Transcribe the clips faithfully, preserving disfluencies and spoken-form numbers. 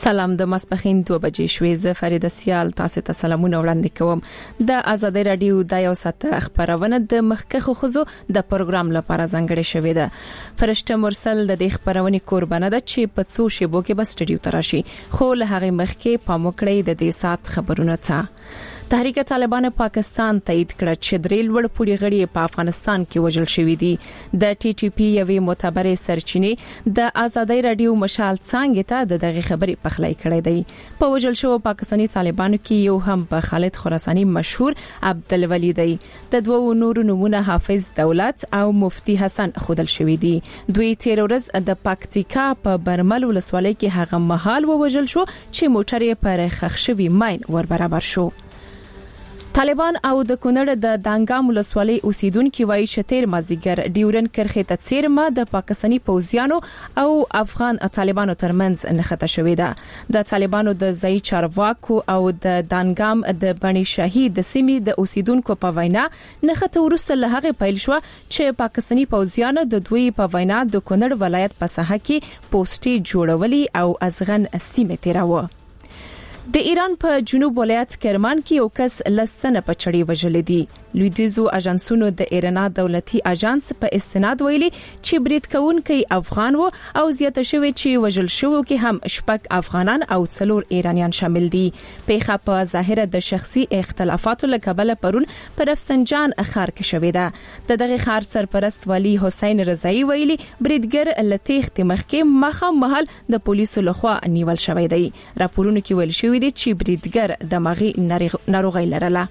سلام د ماسپخین دوه بجې شوې. زه فریده سیال تاسو ته سلامونه وړاندې کوم. د آزادۍ رادیو د یو ساعت خبرونه د مخکخو خزو د پروګرام لپاره ځانګړې شوې ده. فرشته مرسل د دې خبرونه قربانه ده چې په څو شیبو کې بس سټډیو تراشي، خو له هغه مخکې پاموکړې د دې ساعت خبرونه ته. تحریک طالبان پاکستان تایید کړ چې درې لوړ پوړي غړي په افغانستان کې وژل شوې دي. د ټي ټي پی یوې معتبرې سرچینې د آزادۍ رادیو مشال څنګه ته د دغه خبرې پخلای کړې دی. په وژل شو پاکستاني طالبانو کې یو هم په خالد خراساني مشهور عبدالولي دی. د دوو نورو نمونه حافظ دولت او مفتی حسن خودل شوې دي. دوی تیر ورځ د پکتیکا په برمل ولسوالۍ کې هغه مهال وژل شو چې موټر یې پر خښوي ماين ور برابر شو. طالبان او د کونړ د دانګام ولسوالۍ اوسیدونکو وایي چې تیر مازیګر ډیورن کرخه ته څیرمه د پاکستاني پوځیانو او افغان طالبانو ترمنځ نښته شوې ده. د طالبانو د ځای چارواکو او د دانګام د بني شهید د سیمې د اوسیدونکو په وینا نښته ورسته له هغه پیل شو چې پاکستاني پوځیانو د دوی په وینا د کونړ ولایت په ساحه کې پوسټي جوړولي او ازغن سیمه تیراوه. د ایران په جنوب ولایت کرمان کې یو کس لستنه په چړې وژل دي. لویدیزو اژانسونو د ایران دولتي اژانس په استناد ویلي چې برید کوونکي افغان وو او زیاته شوی چې وژل شوو کې هم شپږ افغانان او څلور ایرانیان شامل دي. پیښه په ظاهره د شخصي اختلافاتو لکبله پرون پر رفسنجان اخر کې شوې ده. د دغه خار سرپرست ولی حسین رضایی ویلي بریدګر لتیخت مخکې مخه محل د پولیسو لخوا نیول شوی دی. راپورونه کې ویل شوی دی چې بریدګر دماغي ناروغي لرله.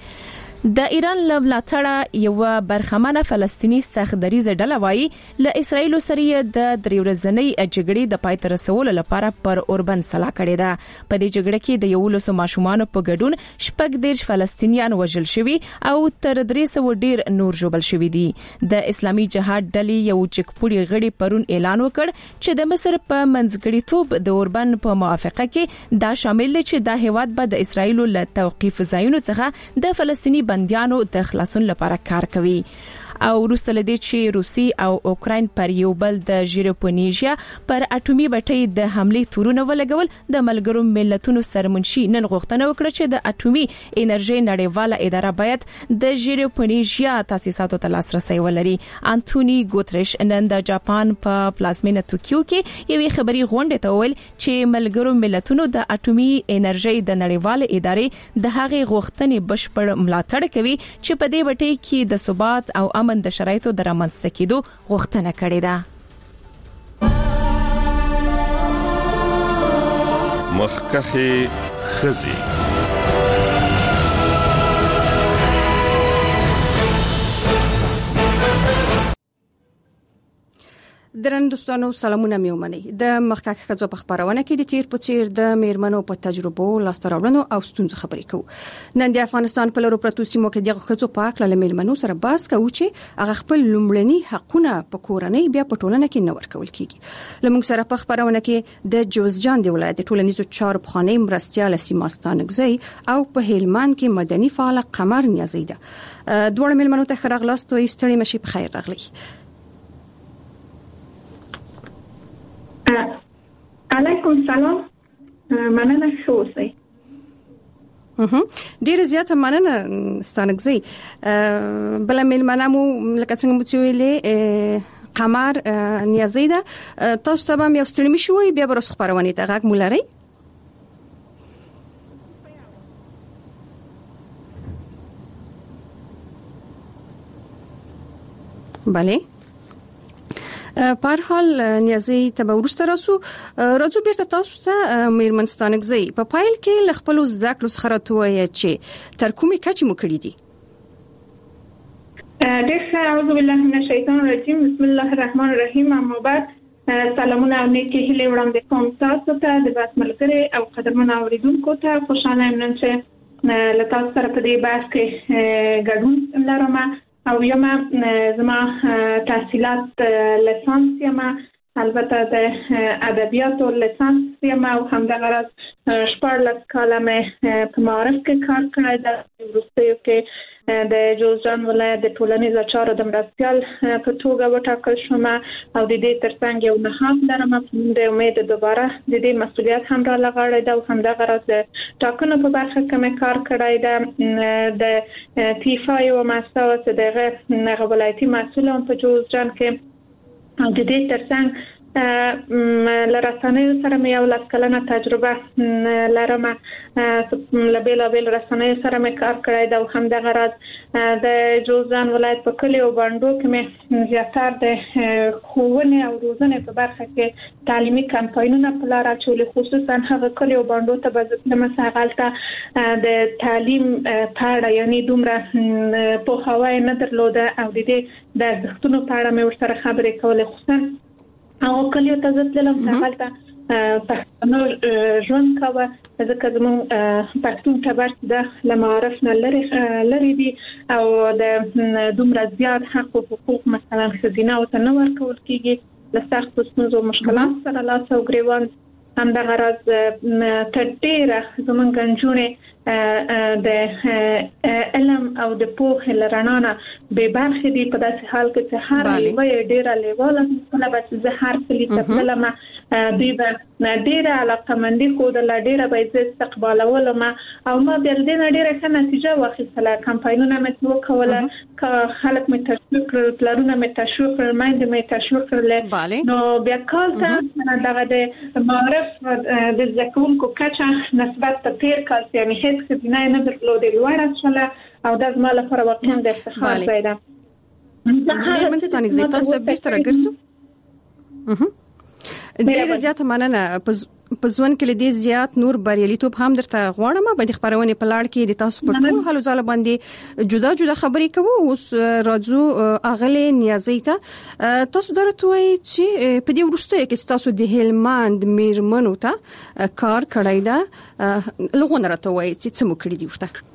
د ایران لملاتړه یو برخمنه فلسطینی سختدریزه ډله وایي له اسرایل سره د دریورزنۍ جګړې د پای ته رسولو لپاره پر اوربند سلا کړې ده. په دې جګړه کې د یو لسو ماشومان په ګډون شپږ دیرش فلسطینیان وژل شوي او تر درې سوه ډیر نور ژوبل شوي دي. د اسلامي جهاد ډلې یو چکپوړي غړي پرون اعلان وکړ چې د مصر په منځګړیتوب د اوربند په موافقه کې دا شامل دي چې د هیواد به د اسرایل له توقيف ځایونو څخه د فلسطینی بنديانو د خلاصون لپاره کار کوي. او وروسته لدی چې روسي او اوکراین پر یو بل د ژیروپونیژیا پر اټومي بټۍ د حمله تورونه ولګول. د ملګرو ملتونو سرمنشي نن غوښتنه وکړه چې د اټومي انرژي نړیواله اداره باید د ژیروپونیژیا تاسیساتو ته لاسرسي ولري. انټونی ګوتریش نن د جاپان په پلازمینه توکیو کې یوې خبري غونډه ته ویل چې ملګرو ملتونو د اټومي انرژي د نړیواله ادارې د هغې غوښتنې بشپړ ملاتړ کوي چې په دې بټۍ کې د ثبات او امن د شرایطو د رامنځته کېدو غوښتنه کړې ده. مخکخه خزي درن دوستانو سلامونه مې ومني. د مخکخه خزو په خبرونه کې د تیر په چیر د میرمنو په تجربو لاستراوړنو او ستونزو خبرې کوو. نن د افغانستان په لورو پرتو سیمو کې د خزو په اړه له میرمنو سره بحث کوو چې هغه خپل لومړني حقونه په کورنۍ بیا په ټولنه کې نه ورکول کیږي. لمونږ سره په خبرونه کې د جوزجان د ولایت ټولنیزو چارو خانه مرستيال سیماستانګزي او په هلمند کې مدني فعال قمر نیازي ده. دوه میرمنو ته خراغلاست او ستړي مشي په خیر راغلي. علیکم سلام، مننه شوسي. اها ډیر زیاته مننه ستانګزي. بل ملمنامو لکه څنګه مو چې ویلې قمر نیازي ده. تاسو ته هم یو ستړي مشوي بیا برس خبرونه ته غږ مولري. بله پر حال نیازي ته ورسته راسو راځو بیرته تاسو ته میرمنستانګزي په پایل کې لخپل زده کړو څخه راټوي چې تر کومه کچې مو کړی دي. ډیر ښه، اعوذ بالله من الشیطان الرجیم، بسم الله الرحمن الرحیم. اما بعد سلامونه او نیکی هیله وړاندې کوم تاسو ته د بس ملګری او قدرمن اوریدونکو ته. خوشاله یم نن چې له تاسو سره په دې بحث کې ګډون لرم. او یم زما تحصیلات لیسانس یم، البته د ادبیاتو لیسانس یم او همدغه راز شپږلس کاله مې په معارف کې کار کړی ده. وروستیو کې د جوزجان ولایت د ټولنیز چارو د مرستیال په توګه وټاکل شوم او د دې ترڅنګ یو نه هم لرم د امید دوباره د دې مسولیت هم را لغړی دا او هم د غرض د ټاکنو په برخه کې مې کار کړی دا د تیفا یو مساوات دغه نغه ولایتي مسؤلان په جوزجان کې او د دې ترڅنګ لرسانه سره مې یو لاس کلنه تجربه لرم لبیل بیل رسانه سره مې کار کړی دا هم د غرض د جوزجان ولایت په کلیو باندې کې مې زیاتره د ښوونې او روزنې په برخه کې تعلیمي کمپاینونه په لار اچولي خصوصا هغه کلیو باندې ته به د مساغلته د تعلیم په اړه یعنی دومره په هواي نه درلوده او د دې د ځختونو په اړه مې ورسره خبرې کولې خصوصا او کلیو ته ځتلم څنګه پښتون ژوند کاوه ځکه زمون پښتون ټبر د لمعرف نه لري لري دي او د دومره زیات حق او حقوق مثلا خزینه او تنور کول کیږي د سخت ستونزو مشکلات سره لاس او ګریوان هم د غرض تدبیر زمون غنجونه د علم او د پوهې لرانه به برخه دي په داسې حال کې چې هر یو ډیره لیواله نه به زه هر کلی ته لمه دی به ډیره علاقه مندي خو د ډیره به عزت استقبالول ما او ما بل دې ډیره ښه نتیجه واخیستله کمپاینونه مې وکوله ک خلک مې تشویق کړل پلانونه مې تشویق کړل مې مې تشویق کړل نو بیا کال ته دغه د معرف د ځکونکو کچه نسبت ته تیر کال یعنی هیڅ څه نه نه درلودل لوړه شوله او د زما لپاره واقعا د افتخار ځای ده مېرمن ستانګ زه تاسو ته بیرته راګرځم ډیره زیاته مننه په ځوان کې لدې زیات نور بریالیتوب هم درته غواړم به د خبرونه په لاړ کې د تاسو په ټول حالو ځاله باندې جدا جدا خبرې کوو اوس راځو اغله نیازي ته تاسو درته وایي چې په دې ورسته کې تاسو د هلمند میرمنو ته کار کړی دا لغونه راته وایي چې څه مو کړی دی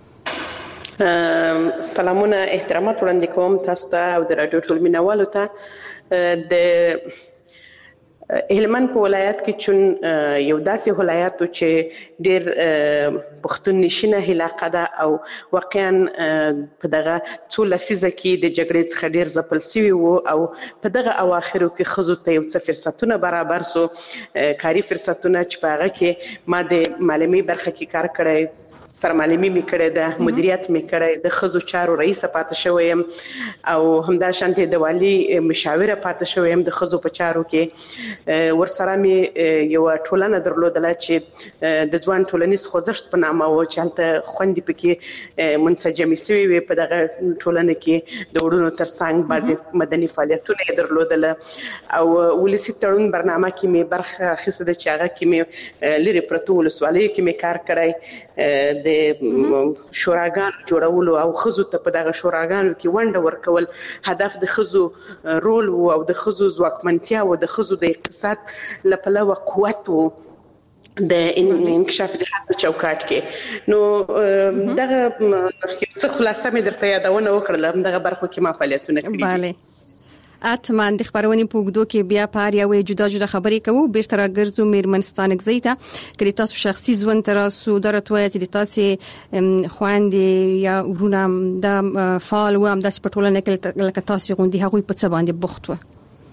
ورته سلامونه احترامات وړاندې کوم تاسو ته او د رادیو ټول مینوالو ته د هلمند په ولایت کې چون یو داسې ولایت چې ډېر پښتون نشینه علاقه ده او واقعا په دغه څو لسیزه کې د جګړې څخه ډېر ځپل شوی وو او په دغه اواخرو کې ښځو ته یو څه فرصتونه برابر سو کاري فرصتونه چې په هغه کې ما د معلمي برخه کې کار کړی سرمعلمي مې کړې ده مدیریت مې کړې د خزو چارو رئیس پاتې شوم او همدا شانتي د والی مشاوره پاتې شوم د خزو په چارو کې ورسره مې یو ټولنه درلودله چې د ځوان ټولنیز خوځښت په نامه و چې هلته خوندې پکې منسجمې شوې وي په دغه ټولنه کې د وړونو ترڅنګ بعضې مدني فعالیتونه یې درلودله او ولسي تړون برنامه کې مې برخه اخیسته ده چې هغه کې مې لرې پرتو ولسوالیو کې مې کار کړی د شوراګانو جوړولو او خزو ته په دغه شوراګانو کې ونډه ورکول هدف د خزو رول او د خزو ځواکمنتیا او د خزو د اقتصاد لپاره قوت وو د انکشاف د حق چوکاټ کې نو دغه څه خلاصه مې درته یادونه وکړل دغه برخو کې ما فعالیتونه کړې bale اتمن د خبرونې په وګدو کې بیا پاره یو جدا جدا خبرې کوو بیرته راګرځو میرمن ستانګ زیته کړي تاسو شخصي ژوند تراسو درته چې تاسو خواندې یا ورونه د فعال و هم د سپټولنه کې لکه تاسو غوندي هغه په څه باندې بوخت و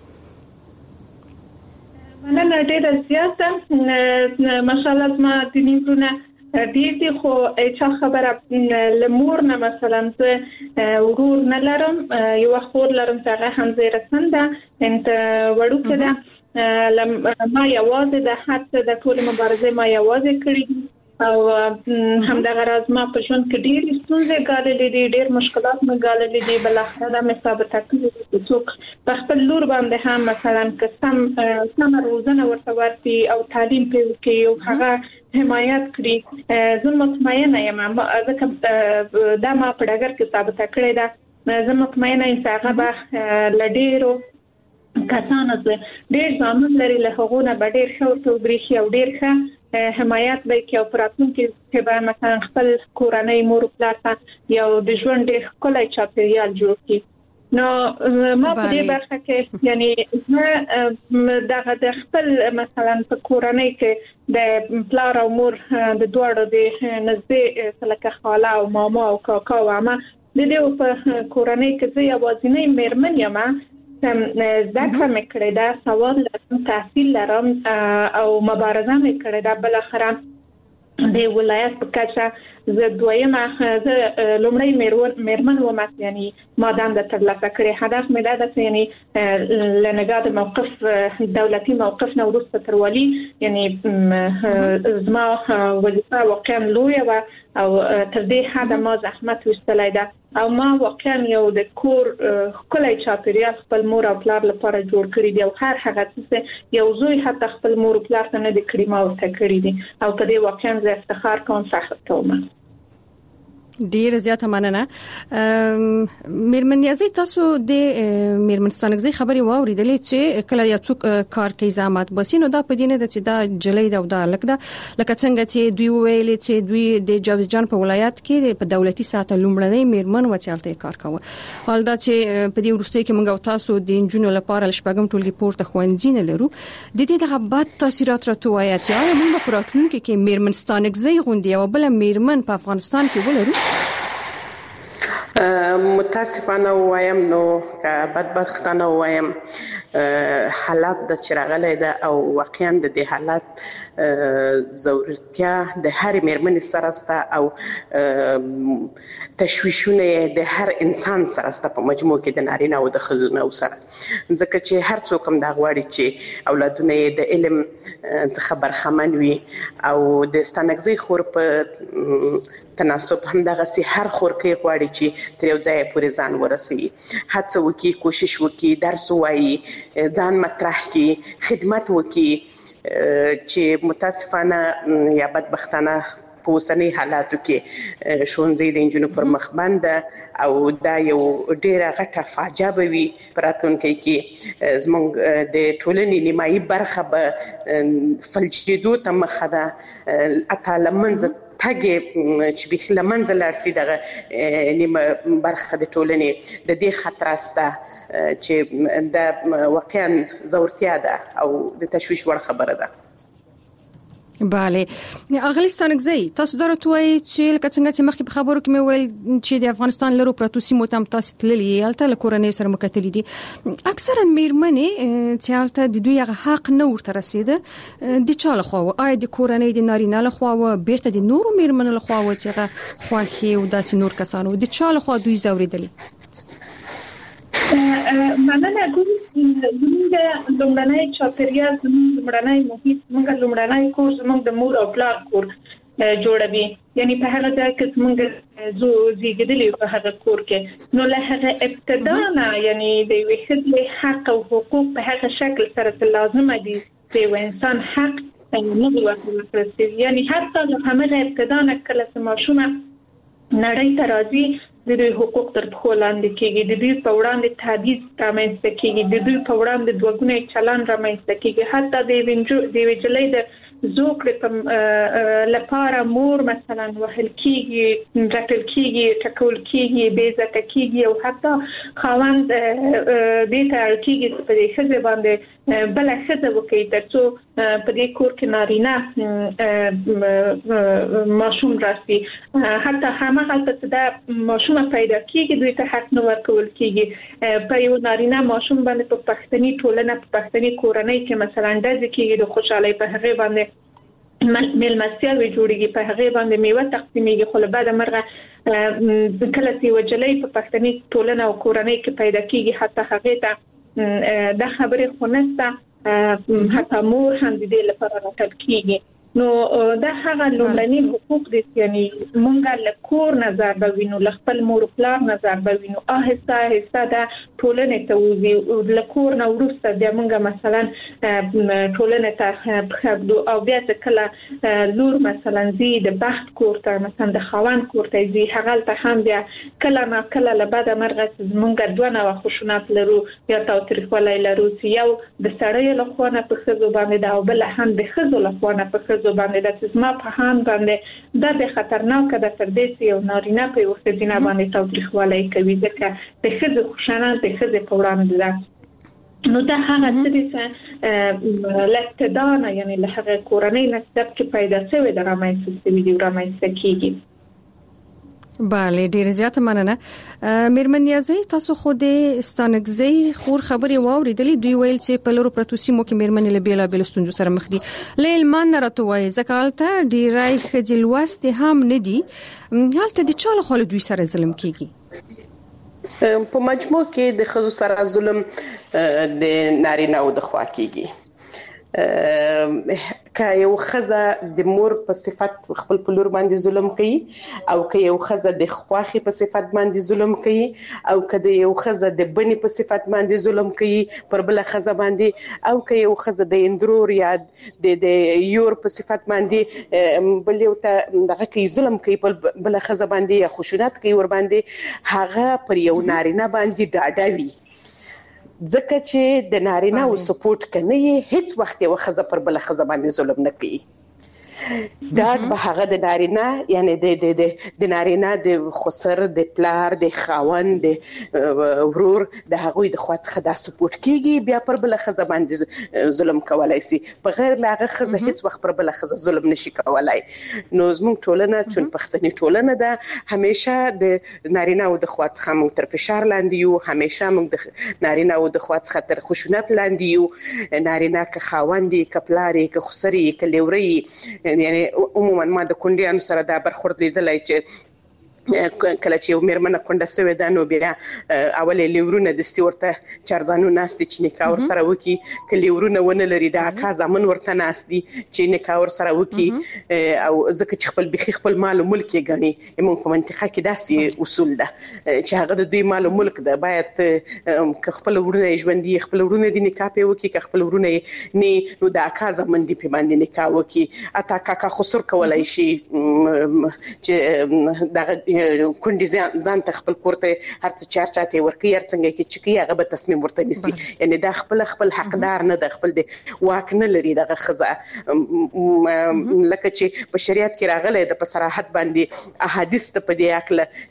مننه ډېر زیاته ماشاءالله ما د نیمونه ډیر دي خو چې خبره لمور نه مثلا زه ورور نه لرم یو خور لرم چې هغه هم زیره سنده انت وړو کده ما یوازې د حتی د ټول مبارزه ما یوازې کړی او هم د غرض ما په ژوند کې ډیر ستونزې ګاللې دي ډیر مشکلات مې ګاللې دي بل اخر د مثابته کې څوک په خپل لور باندې هم مثلا قسم سم روزنه ورته ورتي او تعلیم کوي او هغه حمایت کړی زه مطمئنه یم ځکه دا ما په ډګر کې ثابته کړې ده زه مطمئنه یم چې هغه به لډیرو کسانو څخه ډیر ځامن لري له هغه نه به ډیر ښه او بریښي او ډیر ښه حمایت به کوي او پراتونکو کې به مثلا خپل کورنۍ مور پلار ته یو د ژوند ډیر کولای چاپیریال جوړ کړي نو ما په دې برخه کې یعنی دغه د خپل مثلا په کورنۍ کې د پلار او مور د دوړو د نږدې لکه خاله او ماما او کاکا او عمه د دې په کورنۍ کې زه یوازینۍ مېرمن یم چې ذکر مې کړی دا سواد لرم تحصیل لرم او مبارزه مې کړې ده بل اخره د ولایت په کچه زه دویمه زه لومړی مېرمن وم یعنی ما دنده ترلاسه کړې. هدف مې دا ده یعنی له نګاه د موقف دولتي موقف نه وروسته تر والي یعنی زما وظیفه واقعا لویه وه او تر دې حده ما زحمت ویستلی ده او ما واقعا یو د کور ښکلی چاپیریال خپل مور او پلار لپاره جوړ کړی دی او هر هغه څه یو زوی حتی خپل مور او پلار ته نه دی کړی ما ورته کړی دي او په دې واقعا زه افتخار کوم فخر کوم. ډیر زیاته مننه. مېرمن نیازي تاسو د مېرمنستانګزي خبري واوریدلې چې کله یو څوک کار کوي زحمت بسي نو دا په دې نه ده چې دا جلې دا او دا لکه دا لکه څنګه چې دوی ویلې چې دوی د جوزجان په ولایت کې په دولتي ساعت لومړنۍ مېرمن وچالته کار کاوه. حال دا چې په دې ورسته کې موږ تاسو د انجونو لپاره لشپږم ټولګي پورته خوندې نه لرو د دې دغه بد تاثیرات راټوي چې آیا موږ په راتلونکي کې مېرمنستانګزي غونډي او بل مېرمن په افغانستان کې ولرو؟ متاسفانه وایم نو که بدبختانه وایم حالات د چرغلې ده او واقعا د دې حالات ضرورتیا د هر مېرمن سره سره او تشویشونه د هر انسان سره سره په مجموع کې د نارینه او د ښځو سره ځکه چې هر څوک هم دا غواړي چې اولادونه د علم څخه برخمن وي او د ستانګزي خور په تناسب هم دغه سي هر خور کې غواړي چې تر یو ځای پورې ځان ورسوي هڅه وکړي کوشش وکړي درس وایي ځان مطرح کړي خدمت وکړي چې متاسفانه یا بدبختانه په اوسنۍ حالاتو کې ښوونځي د انجونو پر مخ بنده او دا یو ډیره غټه فاجعه به وي په راتلونکي کې زموږ د ټولنې نیمایي برخه به فلجېدو ته مخه ده اته له منځه تګ چې به له منځه لاړ شي دغه نیمه برخه د ټولنې د دې خطر سته چې دا واقعا ضرورتیا ده او د تشویش وړ خبره ده. bale اغلستانګزي تاسو درته چې لکه څنګه چې مخکې په خبرو کې مې ویل چې د افغانستان لرو پروتو سیمو تم تاسو تللی یالته له کورنۍ سره مکتلې دي اکثرا مېرمنې چې یالته د دوی حق نه ورته رسیده د چاله خو آی د کورنۍ د نارینه له خو بیرته د نورو مېرمنو له خو چې خوخي او داس نور کسانو د چاله خو دوی زوریدلې مننه کوم زموږ لومړنۍ چاپیریال زموږ لومړنۍ محیط زموږ لومړنۍ کور زموږ د مور او پلار کور جوړوي یعنی په هغه ځای کې زموږ زو زیږیدلې په هغه کور کې نو له هغه ابتدا نه یعنی د وحدت حق او حقوق په هغه شکل سره لازم دي چې انسان حق نه ورکړي یعنی حتی له همغه ابتدا نه کله چې ماشومه نړۍ ته راځي د دوی حقوق تر پخو لاندې کېږي د دوی په وړاندې تهدید رامنځته کېږي د دوی په وړاندې دوګونی چلن رامنځته کېږي حتی د وینجو د ویجلې د زوکړې په لپاره مور مثلا وهل کېږي رټل کېږي ټکول کېږي بې عزته کېږي او حتی خاوند دې ته اړ کېږي چې په دې ښځې باندې بله ښځه وکړي تر څو په دې کور کې نارینه ماشوم راسي حتی هماغلته چې دا ماشومه پیدا کېږي دوی ته حق نه ورکول کېږي په یو نارینه ماشوم باندې په پښتني ټولنه په پښتني کورنۍ کې مثلا ډزې کېږي د خوشحالۍ په هغې باندې مېلمستیاوې جوړېږي په هغې باندې میوه تقسیمېږي خو له بده مرغه کله چې یوه نجلۍ په پښتني ټولنه او کورنۍ کې پیدا کېږي حتی هغې ته دا خبرې خو نشته حتی مور هم د دې لپاره راټول کېږي نو دا هغه لومړني حقوق دي یعنی مونږه له کور نظر به وینو له خپل مور پلار نظر به وینو آهسته آهسته دا ټولنې ته وځي له کور نه وروسته بیا مونږه مثلا ټولنې ته پخبدو او بیا کله لور مثلا زی د بخت کور ته مثلا د خاوند کور ته زی هغه ته هم بیا کله ما کله له بعد مرغه مونږه دوه نو خوشونات لرو یا تاوتریخوالی لرو چې یو د سړی له خوا نه په ښځو باندې دا او بل هم د ښځو له خوا نه په ښځو باندې د تسمه په هان باندې د به خطرناک ده تر دې چې یو نارینه په وخت دینه باندې تاوتریخوالی کوي ځکه د ښځو خوشانه د ښځې په وړاندې ده نو دا هغه څه چې لکه دا یعنی له هغه کورنۍ نسب کې پیدا شوی د رامنځته شوی دی رامنځته کیږي bale ډیر زیات مننه. میرمن نیازی تاسو خو د ستانګزي خور خبري واوریدلې دوی ویل چې په لورو پرتو سیمو کې میرمن له بیلا بیل ستونزو سره مخ دي. لیل مان راته وایي زکالته ډیرای خجل واست هم ندي حالت د چاله خل دوی سره ظلم کیږي. په مجموع کې د خزو سره ظلم د نارینه او د خوا کیږي. که یو خزه د مور په صفت خپل په لور باندې ظلم کوي او که یو خزه د خواخي په صفت باندې ظلم کوي او که د یو خزه د بني په صفت باندې ظلم کوي پر بل خزه باندې او که یو خزه د اندرور یا د د یور په صفت باندې بل یو ته دغه کوي ظلم کوي په بل خزه باندې یا خشونت کوي ور باندې هغه پر یو نارینه باندې ډاډاوي ځکه چې د نارینه او سپورټ کنه هیڅ وخت یو خزه پر بل خزه باندې ظلم نه کوي. دا به هغه د نارینه یعنی د د د نارینه د خسر د پلار د خاوند د ورور د هغه د خواڅ خدا سپورټ کیږي بیا پر بل خزه باندې ظلم کولای شي په غیر لاغه خزه هیڅ وخت پر بل خزه ظلم نشي کولای. نو زموږ ټولنه چون پښتني ټولنه ده همیشه د نارینه او د خواڅ خمو تر فشار لاندې یو همیشه موږ د نارینه او د خواڅ خطر خشونت لاندې یو نارینه که خاوندې که پلارې که خسرې که لوري یعنی عموما ما د کونډیانو سره دا برخورد لیدلای چې کله چې یو میرمنه کونډه سوې ده نو بیا اولې لیورونه د سیورته چارزانو ناس دي چې نکاح ور سره وکي که لیورونه ونه لري د اکا زمن ورته ناس دي چې نکاح ور سره وکي او ځکه چې خپل بخي خپل مال او ملک یې ګڼي موږ په منطقه کې داسې اصول ده چې هغه د دوی مال او ملک ده باید که خپل ورونه ژوندۍ خپل ورونه د نکاح په وکي که خپل ورونه نه نو د اکا زمن دي په باندې نکاح وکي اته کاکا خسر کولای شي چې دغه کونډي ځان ته خپل کوړته هرڅه چارچاته ورکی هرڅنګه کې چې هغه به تصمیم ورته نیسي یعنی دا خپل خپل حقدار نه د خپل د واک نه لري دغه خزه لکه چې په شریعت کې راغلي د په صراحت باندې احادیث ته په دې اکله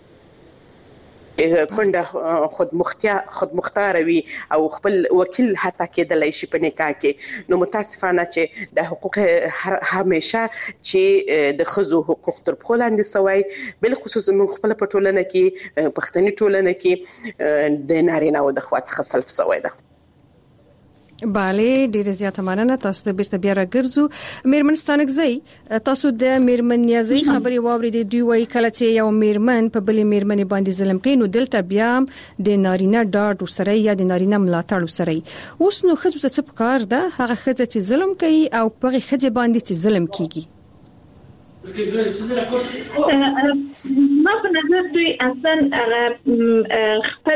کونډه خود مختار خود مختار وي او خپل وکیل حتی کېدلای شي په نکاح کې. نو متاسفانه چې د حقوق همیشه چې د خزو حقوق تر پخو لاندې سوی بل خصوص موږ خپل په ټولنه کې پښتني ټولنه کې د نارینه او د خواڅ خصلف سوی ده. bale ډیر زیاته مننه. تاسو د بیرته بیا راګرځو. میرمن ستانګزي تاسو د میرمن نیازي خبري واوریدې دوی وایي کله چې یو میرمن په بلې میرمن باندې ظلم کوي نو دلته بیا د نارینه ډاډ سره یا د نارینه ملاتړ سره اوس نو خزو ته څه پکار ده هغه خزه چې ظلم کوي او په خزه باندې چې ظلم کیږي. ما په نظر دوی اصلا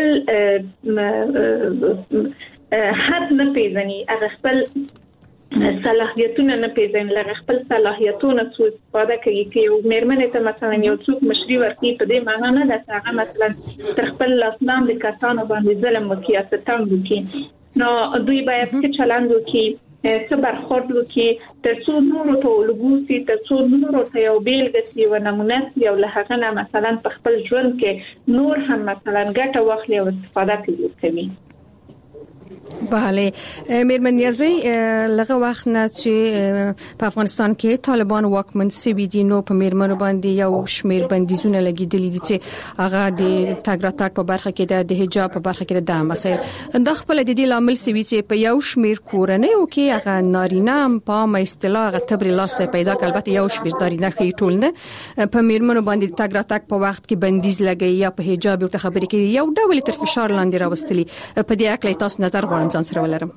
خپل حد نه پیژني هغه خپل صلاحیتونه نه پیژني لکه خپل صلاحیتونه څو استفاده کوي چې میرمنې ته مثلا یو څوک مشري ورکړي په دې معنی نه ده چې هغه مثلا تر خپل لاسنام د کسانو باندې ظلم وکړي یا ستم وکړي. نو دوی باید څه چلند وکړي څه برخورد وکړي تر څو نورو ته ولګوسي تر څو نورو ته یو بیلګه سي او نمونه سي او له هغه نه مثلا په خپل ژوند کې نور هم مثلا ګټه واخلي او استفاده کوي. bale میرمن نیازی لغه وخت نه چې په افغانستان کې طالبان واکمن سوي دي نو په میرمنو باندې یو شمیر بندیزونه لګیدلي دي چې هغه د تاګ راتګ په برخه کې د حجاب په برخه کې د مسایل د خپل د دې لامل سوي چې په یو شمیر کورنۍ او کې هغه نارینه په اصطلاح هغه تبر لاسته پیدا کړ البته یو شمیر نارینه خې ټول نه په میرمنو باندې تاګ راتګ په وخت کې بندیز لګي یا په حجاب او ته خبرې کوي یو ډول تر فشار لاندې راوستلي په دې اړه تاسو نظر غواړم ځان سره ولرم.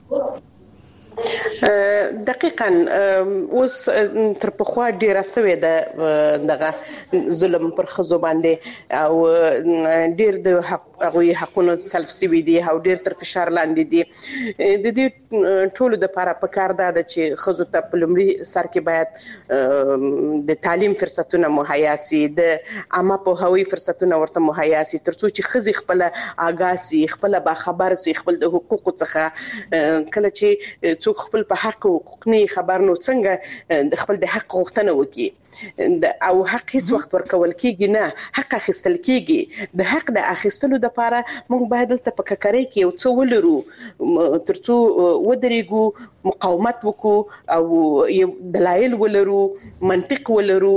دقیقاً اوس تر پخوا ډیره سوې ده دغه ظلم پر خزو باندې او ډیر د حق هغه حقونو سلف سوي دي او ډیر تر فشار لاندې دي. د دې ټولو د لپاره پکار ده چې خزو ته په لومړي سر کې باید د تعلیم فرصتونه مهیا سي د عامه په هوی فرصتونه ورته مهیا سي ترڅو چې خزي خپل آګاسي خپل با خبر سي خپل د حقوقو څخه کله چې څوک خپل په حق او حقوق نه خبر نو څنګه د خپل د حق غوښتنه وکړي او حق هیڅ وخت ورکول کیږي نه، حق اخیستل کیږي. د حق د اخیستلو لپاره موږ باید دلته په ککرۍ کې یو څه ولرو ترڅو ودرېږو، مقاومت وکړو او یو دلایل ولرو، منطق ولرو،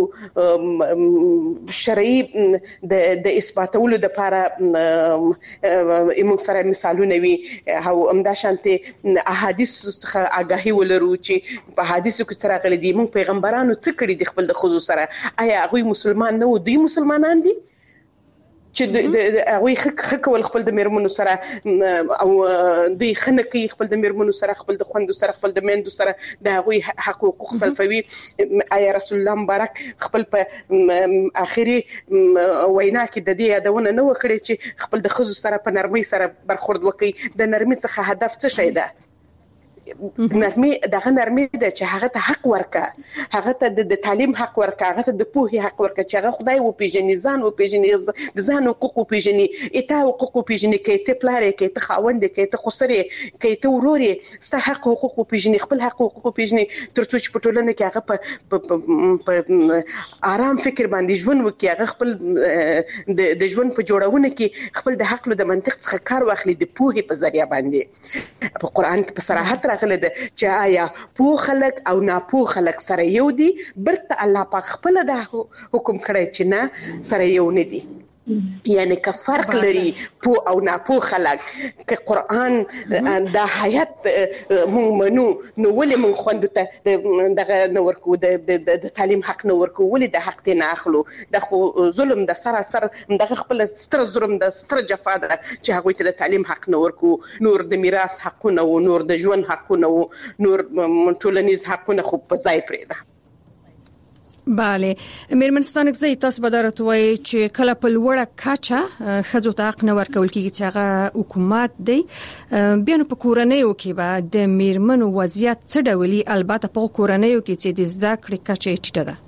شرعي د د اثباتولو لپاره موږ سره مثالونه وي او همدا شانته احادیث څخه آگاهي ولرو چې په حدیثو کې سره غلي دي موږ پیغمبرانو څه کړی د خپل د خزو سره. آیا هغه مسلمان نه و؟ دوی مسلمانان دي چې د هغه خک کول خپل د میرمنو سره او دوی خنکي خپل د میرمنو سره، خپل د خوندو سره، خپل د میندو سره د هغه حقوق سلفوي. آیا رسول الله مبارک خپل په اخري وینا کې د دې یادونه نه وکړي چې خپل د خزو سره په نرمۍ سره برخورد وکړي؟ د نرمۍ څخه هدف څه شي ده؟ نرمي دغه نرمي ده چې هغه ته حق ورکا، هغه ته د تعلیم حق ورکا، هغه ته د پوهې حق ورکا، چې هغه خدای او پیژني، ځان او پیژني، د ځان حقوق او پیژني، اته حقوق او پیژني، کې ته پلارې، کې ته خاوند، کې ته خسرې، کې ته ورورې، ست حق حقوق او پیژني، خپل حق حقوق او پیژني، ترڅو چې په ټولنه کې هغه په آرام فکر باندې ژوند وکړي، هغه خپل د ژوند په جوړونه کې خپل د حق له د منطق څخه کار واخلي د پوهې په ذریعہ باندې. په قران کې په صراحت راغلی ده چې آیا پوه خلک او ناپوه خلک سره یو دي؟ برته الله پاک خپل د حکم کړی چې نه سره یو نه دي، یعنی که فرق لري پو او ناپو خلک. که قرآن دا حیات مونږ منو نو ولې مونږ خوندو ته دغه نه ورکو، د تعلیم حق نه ورکو؟ ولې د حق ته نه اخلو؟ د خو ظلم د سراسر دغه خپل ستر ظلم د ستر جفا ده چې هغوی ته د تعلیم حق نه ورکو، نور د میراث حقونه و، نور د ژوند حقونه و، نور ټولنیز حقونه خو په ځای پرېږده. بله، میرمنستان کې تاسو به درته وایي چې کله په لوړه کچه ښځو ته حق نه ورکول کېږي چې هغه حکومت دی، بیا نو په کورنیو کې به د میرمنو وضعیت څه ډول وي؟ البته په کورنیو کې چې د زده کړې کچه ټیټه ده.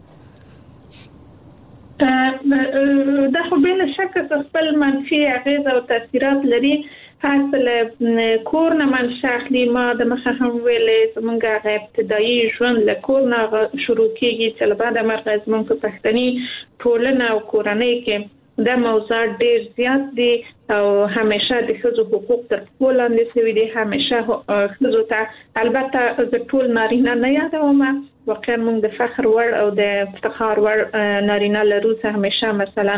دا خو بلا شک خپل منفي اغیز او تاثیرات لري. حاصل کور نه منشأ اخلي. ما د مخه هم ویلې زمونږ هغه ابتدایي ژوند له کور نه شروع کېږي چې له بعده مرغه زمونږ په پښتني ټولنه او کورنۍ کې دا موضوع ډېر زیات دي او همیشه د ښځو حقوق تر پښو لاندې شوي دي. همیشه ښځو ته البته زه ټول نارینه نه یادوم، واقعا موږ د فخر وړ او د افتخار وړ نارینه لرو چې همیشه مثلا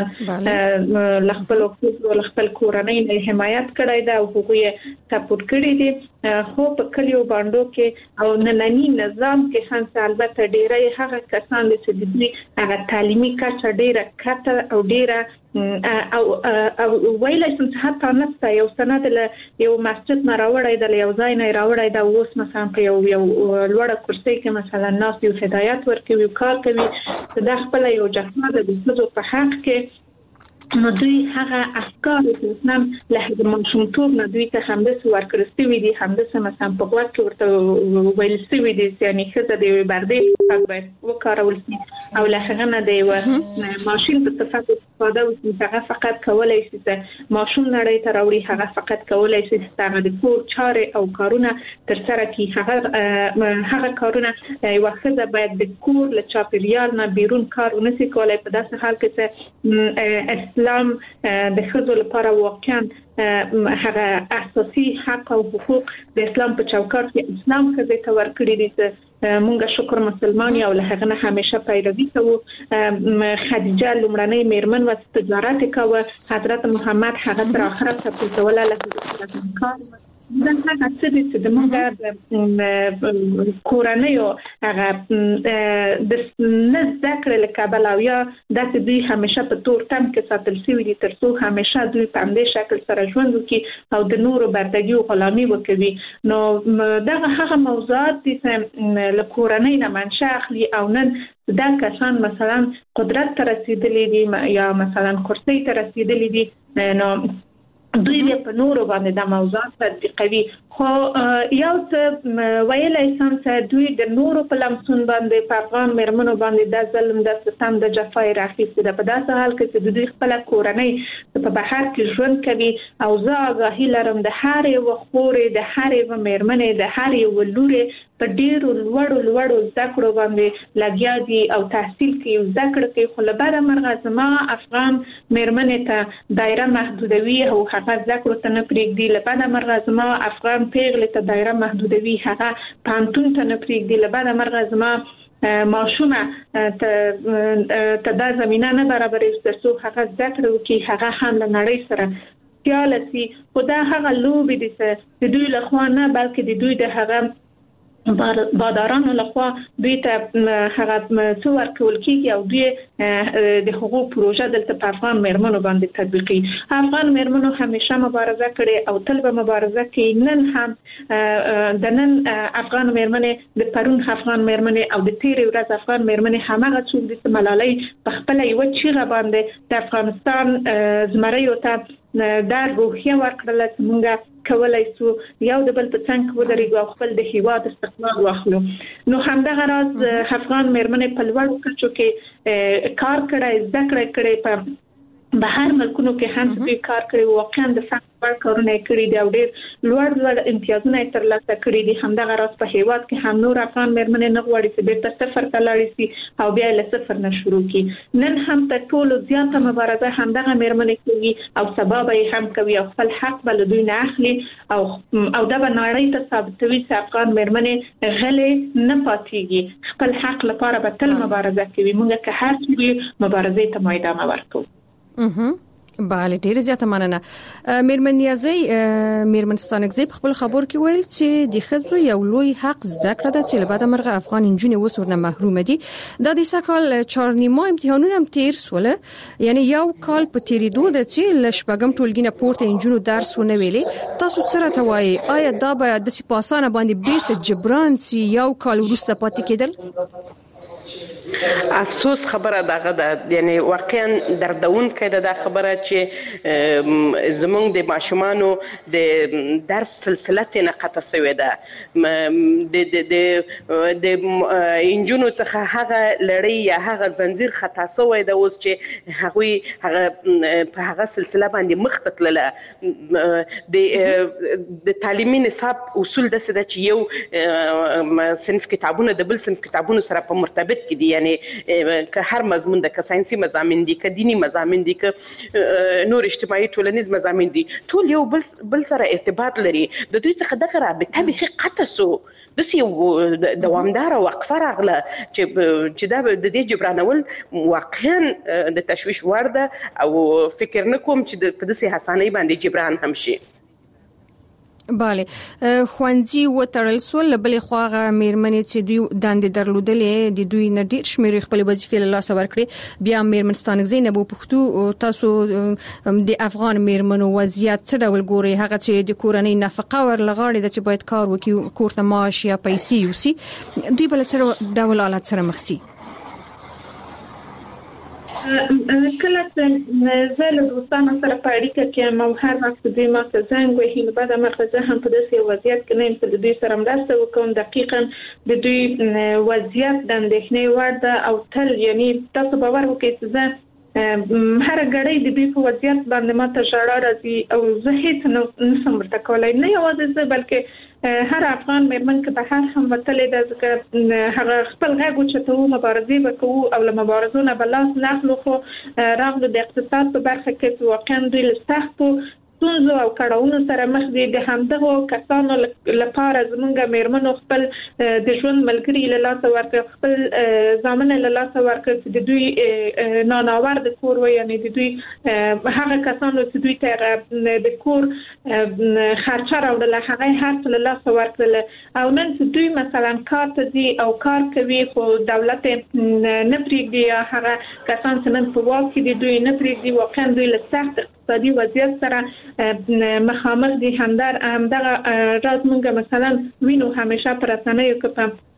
ل خپل حقوق ل خپل کورنۍ نه حمایت کړی دا او هغوی سپورټ کړی دي. خو په کلیو باندې کې او نننی نظام کې هم البته ډیری هغه کسان چې د دوی هغه تعلیمي کچه ډیره کته او ډیره او او ویلای شم چې حتی نسته یو سند له یو مسجد نه راوړی د یو ځای نه راوړی دا اوس مثلا په یو یو لوړه کرسي کې مثلا ناس یو هدایت ورکوي کار کوي دا خپل یو جهنم د څه په حق کې نو دوی هغه افکار چې اسلام له ماشومتوب نه دوی ته همداسې ورکړل شوي دي، همداسې مثلا په غوږ کې ورته ویل شوي دي چې یعنې ښځه د یوې پردې صفت باید وکارول شي او له هغه نه د یوه ماشین په صفت استفاده وشي چې هغه فقط کولی شي چې ماشوم نړۍ ته راوړي، هغه فقط کولی شي چې هغه د کور چارې او کارونه ترسره کړي. هغه هغه کارونه یوه ښځه باید د کور له چاپېریال نه بیرون کار ونه شي کولی په داسې حال کې چې اسلام د ښځو لپاره واقعا هغه اساسي حق او حقوق د اسلام په چوکاټ کې اسلام ښځې ته ورکړي دي چې مونږ شکر مسلمان یو له هغه نه همیشه پیروي کوو. خدیجه لومړنۍ میرمن و تجارت کوه، حضرت محمد هغه تر اخره سپورټوله له کار دا هغه څه دي چې د موږ د کورنیو هغه د نه زده کړې له کبله او یا داسې دوی همیشه په تور تم کې ساتل شوي دي تر څو همیشه دوی په همدې شکل سره ژوند وکړي او د نورو بردګي او غلامي وکوي. نو دغه هغه موضوعات دي چې له کورنۍ نه منشأ اخلي او نن دا کسان مثلا قدرت ته رسیدلي دي یا مثلا کرسۍ ته رسیدلي دي نو دوی په نورو باندې د موضوعات تطبیقوي. خو یو څه ویلای شم چې دوی د نورو په لمسون باندې په افغان میرمنو باندې د ظلم د ستم د جفای راخیستي ده په داسې حال کې چې دوی خپل کورنۍ په بهر کې ژوند کوي او زه آګاهي لرم د هر یو خورې د هر یو میرمنې د هر یو لورې په ډیرو لوړو لوړو ذکر باندې لګیا دي او تحصیل کوي ذکر کوي خو لبره مرغه زما افغان مېرمنې ته دایره محدودوي او هغه ذکر ته نه پریږدي لبره مرغه زما افغان پیغلې ته دایره محدودوي هغه پانتون ته نه پریږدي لبره مرغه زما ماشومه ته دا زمينه نه برابرې ترڅو هغه ذکر وکړي هغه هم له نړۍ سره سیالسي خدا هغه لوبي دي چې دوی له خوا نه بلکې د دوی د هغه بادارانو لخوا دوی ته هغه څور کول کیږي او دوی د حقوق پروژه دلته په افغان مېرمنو باندې تطبیق کوي افغان مېرمنو همیشه مبارزه کړې او تل به مبارزه کوي نن هم د نن افغان مېرمنې د پرون افغان مېرمنې او د تیر ورځ افغان مېرمنې همغه څوک دي چې ملالۍ په خپل یو چیغه باندې د افغانستان زمریو ته دار بوخیا ورکړل چې موږ کولای سو یو د بل په څنګه ودرېږو او خپل د هیواد استقلال واخلو نو همدغه راز افغان مېرمنې په لوړو کچو کې کار کړی ذکر کړی په بهر ملکونو کې هم دوی کار کړی واقعا د فقر کارونه کړی دی او ډېر لوړ لوړ امتیازونه ترلاسه کړی دي همدغه راز په هیواد کې هم نور افغان مېرمنې نه غواړي چې بیرته صفر ته لاړ شي او بیا له صفر نه شروع کړي نن هم تر ټولو زیاته مبارزه همدغه مېرمنې کوي او سبا به هم کوي او خپل حق بل دوی نه اخلي او او دا به نړۍ ته ثابتوي چې افغان مېرمنې غلې نه پاتېږي خپل حق لپاره به تل مبارزه کوي موږ که هر څه مبارزې ته میدان ورکو اها بله ډیره زیاته مننه مېرمن نیازی مېرمنستانګزی په خپل خبر کې ویل چې د ښځو یو لوی حق زده کړه ده چې لباده مرغه افغان انجونې وسورنه محروم دي د دې سکهال چارنیمه امتحانونه هم تیر سول یعنی یو کال په تیریدو د چې لشبګم ټولګینه پورته انجونو درس ونه ویلي تاسو سره توای آیا دا به د سپاسانه باندې بیرته جبران سي یو کال ورسته پاتې کېدل افسوس خبره دغه د یعنی واقعا دردون کده د خبره چې زمونږ د ماشومانو د درس سلسله ته قطع شوې ده د د د انجونو څخه هغه لړۍ یا هغه زنجیر خطا شوی ده اوس چې هغه هغه په هغه سلسله باندې مخ تکله د د تعلیمي نصاب اصول د سده چې یو صنف کتابونه د بل صنف کتابونو سره په مرتبط کې دي یعنی که هر مضمون د ساينسي مضامین دي که دینی مضامین دي که نور اجتماعي ټولنیز مضامین دي ټول یو بل بل سره ارتباط لري د دوی څخه دغه رابطه به قطع سو د یو دوامدار وقفه راغله چې چې دا د دې جبرانول واقعا د تشويش وړ ده او فکر نکوم چې په دې حساني باندې جبران هم شي bale خوانځي و تړل سول بلې خواغه مېرمنې چې دوی داندې درلودلې د دوی نه ډېر شمېر خپل وظیفې له لاسه ورکړي بیا مېرمنستان زینب پښتو تاسو د افغان مېرمنو وضعیت څه ډول ګوري هغه چې د کورنۍ نفقه ورلغاړي د چې باید کار وکړي کورته معاش یا پیسې یوسي دوی بل څه ډول حالت سره مخ سي کله چې زه له دوستانو سره په اړیکه کې مو هر وخت دوی ما ته زنګ وهي نو بعد مرغه هم په داسې وضعیت کې نه چې دوی سره مرسته وکوم دقیقاً د دوی وضعیت د اندېښنې وړ ده او تل یعنی تاسو باور وکړئ چې زه هر غړی د دې په وضعیت باندې ما ته ژړا راځي او زه هیڅ نه سم ورته کولای نه یوازې زه بلکې هر افغان مېرمن که به هر هم وتلې ده ځکه هغه خپل غږ اوچتوو مبارزې به کوو او له مبارزو نه به لاس نه اخلو خو راغلو د اقتصاد په برخه کې واقعا دوی له سختو ستونزو او کړاوونو سره مخ دي د همدغو کسانو لپاره زموږ مېرمنو خپل د ژوند ملګري له لاسه ورکړ خپل ځامن له لاسه ورکړ چې د دوی ناناور د کور وي یعنی د دوی هغه کسانو چې دوی ته د کور خرچه راوړل هغه هر څه له لاسه ورکړل او نن چې دوی مثلا کار ته دي او کار کوي خو دولت نه پریږدي هغه کسان چې نن په واک کې دي دوی نه پریږدي واقعا دوی له سخت اقتصادي وضعیت سره مخامخ دي همدار همدغه راز مونږ مثلا وینو همیشه پر رسنیو کې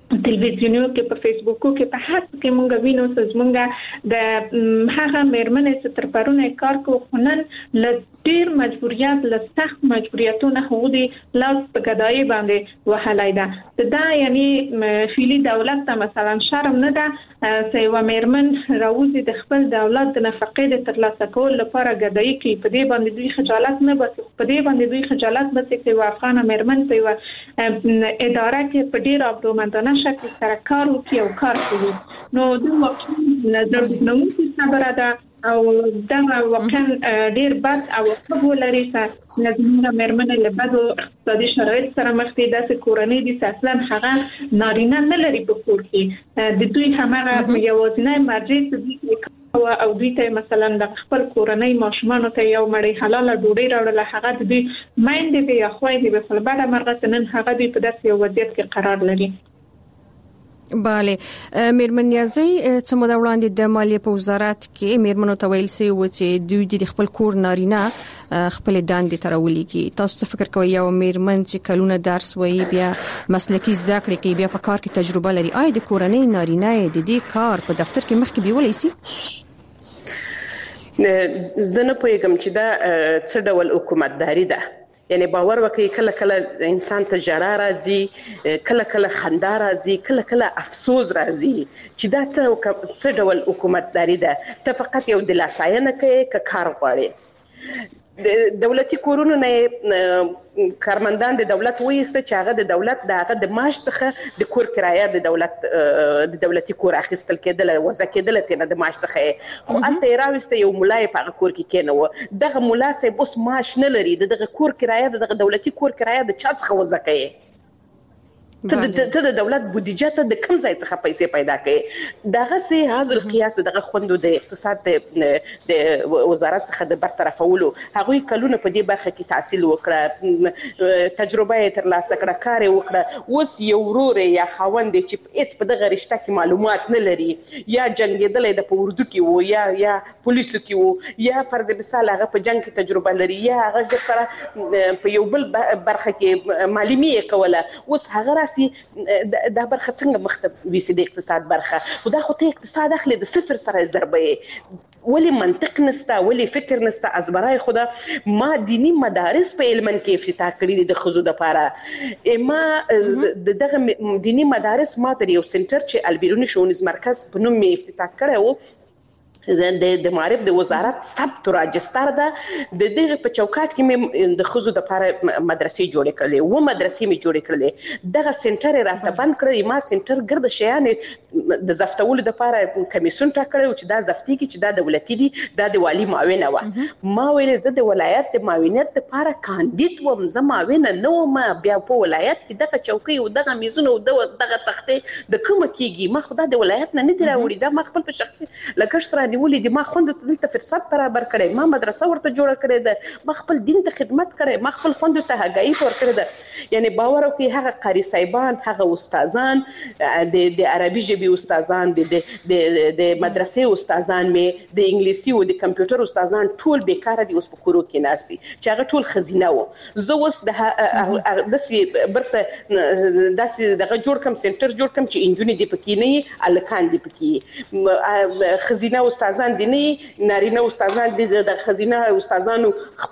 تلویزیونو کې په فیسبوک کې په هر څه کې مونږ وینو چې مونږ د هغه مېرمنې چې تر پرونه کار کوي خنن ل ډیر مجبوریت ل سخت مجبوریتونه خو دي لاس په ګدای باندې وهلای ده دا یعنی فعلی دولت ته مثلا شرم نه ده چې و مېرمن راوځي د خپل دولت د نفقې د ترلاسه کول لپاره ګدای کوي په دې باندې دوی خجالت نه بس په دې باندې دوی خجالت بس چې و افغان مېرمن په اداره کې په ډیر ابرومندانه شکل سره کار وکړي او کار کوي نو دوی واقعا نو خبره ده او دا واقعا ډیر بد او خبر لري چې لازمه مېرمنه له بدو اقتصادي شرایط سره مخ دي د کورنۍ د اصلا هغه نارینه نه لري په کور کې د دوی همغه یوازینی مرجع او دوی ته مثلا د خپل کورنۍ ماشومان ته یو مړی حلال ډوډۍ راوړل هغه د دوی مایند دی یا خوای دی په بل مرغه نن هغه دی په داسې یو وضعیت کې قرار لري. bale مېرمن نیازی څه موده وړاندې د مالیې په وزارت کې مېرمنو ته ویل سي و چې دوی د خپل کور نارینه خپل داندې ترولېږي تاسو څه فکر کوئ یو مېرمن چې کلونه درس وایي بیا مسلکي زده کړې کوي بیا په کار کې تجربه لري آیا د کورنۍ نارینه د دې کار په دفتر کې مخکې بیولای سي؟ زه نه پوهیږم چې دا څه ډول حکومتداري ده یعنی باور وکړئ کله کله انسان ته ژړا راځي کله کله خندا راځي کله کله افسوس راځي چې دا څه څه ډول حکومتداري ده ته فقط یو د لاساینه کوي که کار غواړي دولتي کورونو نه کارمندان د دولت وایسته چې هغه د دولت دغه د معاش څخه د کور کرایه د دولت د دولتي کور اخیستل کېدل وځه کېدل ته د معاش څخه خو انته راوسته یو مولای په کور کې کېنو دغه مولا سه بوس معاش نه لري دغه کور کرایه دغه دولتي کور کرایه د چا څخه وځه کوي ته د دولت بودیجه ته د کم ځای څخه پیسې پیدا کړي دغه سي حاضر قیاس دغه خوندو د اقتصاد د وزارت څخه د برطرفولو هغه کلونه په دې برخه کې تحصیل وکړه تجربه یې ترلاسه کړه کار یې وکړه اوس یو ورور یا خاوند چې هیڅ په دغه رشته کې معلومات نه لري یا جنگیدل د پوردو کې وو یا یا پولیسو کې وو یا فرض مثال هغه په جنگ کې تجربه لري یا هغه سره په یو بل برخه کې معلومي کوله اوس هغه سي دا برخه څنګه مختلف وي د اقتصاد برخه خدا خو ته اقتصاد اخلي د صفر سره ضربه ولی منطق نستا ولی فکر نستا از برای خدا ما دینی مدارس په علمن کې افتتاح کړی د خزو د پاره ما دغه دینی مدارس ما تر یو سنټر چې البیرونی شونیز مرکز په نوم افتتاح کړو د د معرف د وزارت ثبت راجستر ده د دغه په چوکاټ کې مې د خزو د لپاره مدرسې جوړې کړلې و مدرسې مې جوړې کړلې دغه سنټر راته بند کړی ما سنټر ګرد شیان د زفتولو د لپاره کمیسیون ټاکلو چې دا زفتي کې چې دا دولتي دي دا د والی معاونه و ما ویل زه د ولایت د معاونیت لپاره کاندید وم زه معاونه نو ما بیا په ولایت کې دغه چوکۍ او دغه میزونه او دغه تختې د کومه کېږي ما خدای د ولایت نه نه دی راوړي دا ما خپل په شخصي لکشتره ولې د ما خوند ته دلته فرصت برابر کړي ما مدرسه ورته جوړه کړې ده ما خپل دین ته خدمت کړي ما خپل خوند ته هغایی ور کړی ده یعنی باور وکړي هغه قاری صاحبان هغه استادان د د عربي ژبې استادان د د د مدرسې استادان مې د انګلیسي او د کمپیوټر استادان ټول بیکاره دي اوس په کورو کې ناشتي چې هغه ټول خزینه و زه اوس د داسې برته داسې دغه جوړ کم سنټر جوړ کم چې انجونی دی پکې نه الکان دی پکې خزینه استادان دي نه نارینه استادان دي د خزینه استادانو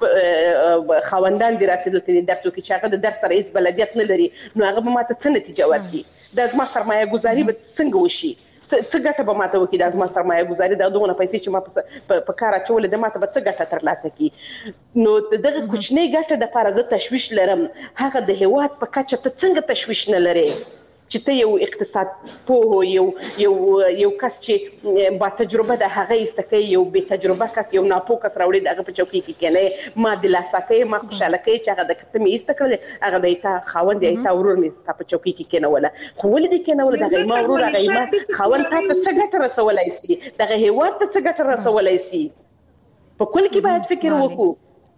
خوندان دي راسي دلته درسو کې چې هغه د درس رئیس بلدیت نه لري نو هغه به ماته څه نتیجه ورکړي د ازما سرمایه گذاري به څنګه وشي څه ګټه به ماته وکړي د ازما سرمایه گذاري د دوه پیسې چې ما په کار اچول د ماته به څه ګټه ترلاسه کړي نو دغه کوچنی ګټه د لپاره زه تشویش لرم هغه د هیواد په کچه ته څنګه تشویش نه لري چې ته یو اقتصاد په یو یو یو کس چې با تجربه د هغه استکې یو به تجربه کس یو ناپوه کس راوړي دغه په چوکۍ کې کنه ما د لاسکې ما خوشاله کوي چې هغه د کتمې استکړل هغه د ایتا خاوند ایتا ورور می په چوکۍ کې کنه ولا خو ولې د کنه ولا دغه ما ورور هغه ما خاوند ته څه ګټه رسولای سي دغه هیواد ته څه ګټه رسولای سي په کل کې باید فکر وکړو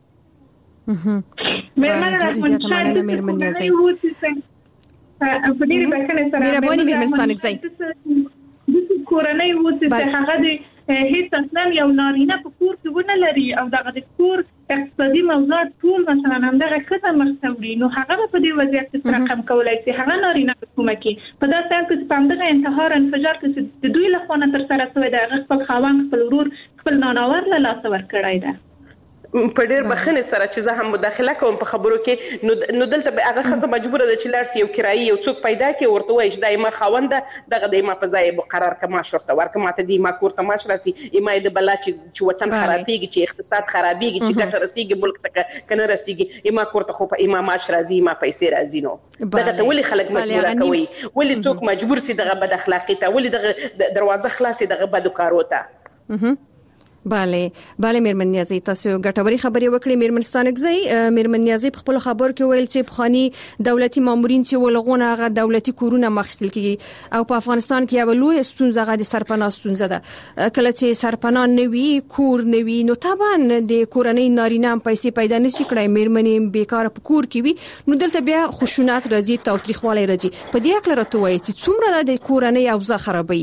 مېرمن راځي مېرمن راځي په دې بکنه سره مهرباني مېرمن ستانکزی د کورنۍ و چې هغه د هیڅ اصلا یو نارینه په کور کې ونه لري او دغه د کور اقتصادي موضوعات ټول مثلا همدغه ښځه مخسوري نو هغه په دې وضعیت کې سره کم کولای شي هغه نارینه کومه کې په داسې حال کې په همدغه انتحار انفجار کې د دوی له خوا نه تر سره شوی دی هغه خپل خاوند خپل ورور خپل ناناور له لاسه ورکړی دی په ډېر بخښنې سره چې زه هم مداخله کوم په خبرو کې نو نو دلته به هغه ښځه مجبوره ده چې لاړ شي یو کرایي یو څوک پیدا کړي ورته وایي چې دا ما خاونده دغه د ما په ځای مقرر که معاش ورته ورکړه ماته د ما کور ته معاش راسي ما د بلا چې وطن خرابېږي چې اقتصاد خرابېږي چې ګټه رسېږي ملک ته که نه رسېږي ما کور ته خو په ما معاش راځي ما پیسې راځي نو دغه ته ولې خلک مجبوره کوي ولې څوک مجبور سي دغه بد اخلاقي ته ولې دغه دروازه خلاصي دغه بدو کارو ته bale bale میرمن نیازی تاسو ګټوري خبرې وکړې میرمن ستانګزی میرمن نیازی په خپل خبر کې ویل چې بخاني دولتي مامورین چې ولغونه هغه دولتي کورونه مخسل کیږي او په افغانستان کې یو لوی ستونزه غا د سرپناه ستونزه ده کله چې سرپناه نوي کور نوي نو طبعا د کورنۍ نارینه پیسې پیدا نشي کړای میرمنې بیکاره په کور کې وي نو دلته بیا خشونت راځي تاوتریخوالی راځي په دې اړه راته وایي چې څومره د کورنۍ اوضاع خرابوي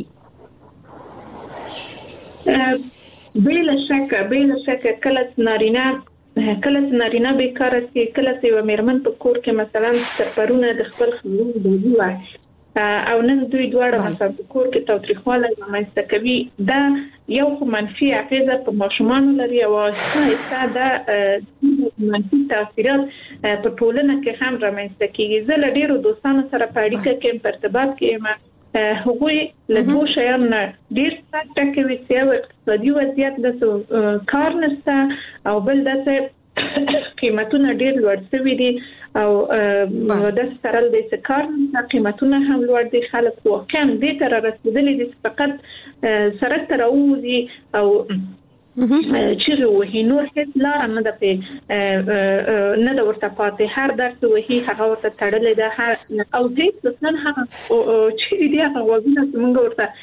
بلا شک بلا شک کله نارینه کله نارینه بیکاره سي کله یو میرمن په کور کې مثلا سرپرونه د خپل خلک دی وای او نن دوی دواړه مثلا په کور کې تاوتریخوالی رامنځته کوي دا یو منفي اغیزه په ماشومان لري او څه دا منفي تاثیرات په ټولنه کې هم رامنځته کیږي زه له ډیرو دوستانو سره په اړیکه کې په ارتباط کې هغوی له دوه شیانو ډیر څه ټکوي چې اقتصادي وضعیت د کار نشته او بل د قیمتونه ډیر لوړ شوي دي او د سره د کار قیمتونه هم لوړ دي خلک واقعا دې تر رسیدلي دي فقط سره تراوزي او چې وهي نور هیڅ لار نه ده په نه د ورته پاتې هر درس وهي هغه ورته تړلې ده او هیڅ څه هغه چې دې هغه وګینه څنګه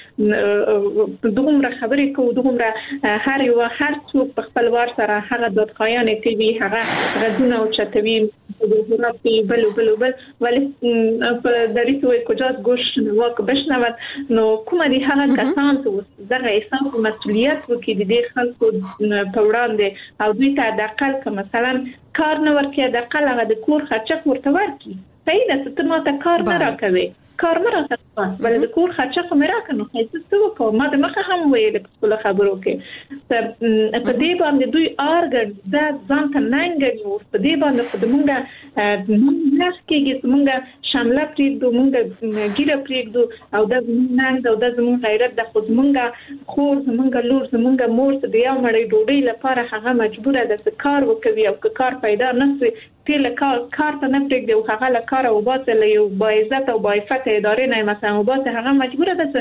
ورته دومره خبرې کوو دومره هر یو هر څوک په خپل وار سره هغه د خیانه کوي هغه غږونه او چتوي د بل بل بل ولې په دریته کجاست گوش نواک بشنوت نو کومه دي هغه کسان چې دغه احساس مسؤلیت وکړي د خلکو په وړاندې او دوی ته د اقل که مثلا کار نه ورکړي د اقل هغه د کور خرچه ورته ورکړي صحیح ده ته ماته کار نه راکوي کار نه راکوي بل د کور خرچه خو مې راکنو هیڅ څه وکړو ما د مخه هم ویل په خبرو کې په دې باندې دوی ارګن ځان ځان ته ننګي او په دې باندې خدمونګه موږ کېږي موږ شامله پریږدو موږ ګیره پریږدو او د ننګ او د زموږ غیرت د خودمونګه خور زمونږ لور زمونږ مور د یو مړی ډوډۍ لپاره هغه مجبوره ده چې کار وکوي او که کار پیدا نشي تل کار کار ته نه پریږدي او هغه له کار او باسه له یو با عزت او با عفت ادارې نه مثلا او باسه هغه مجبوره ده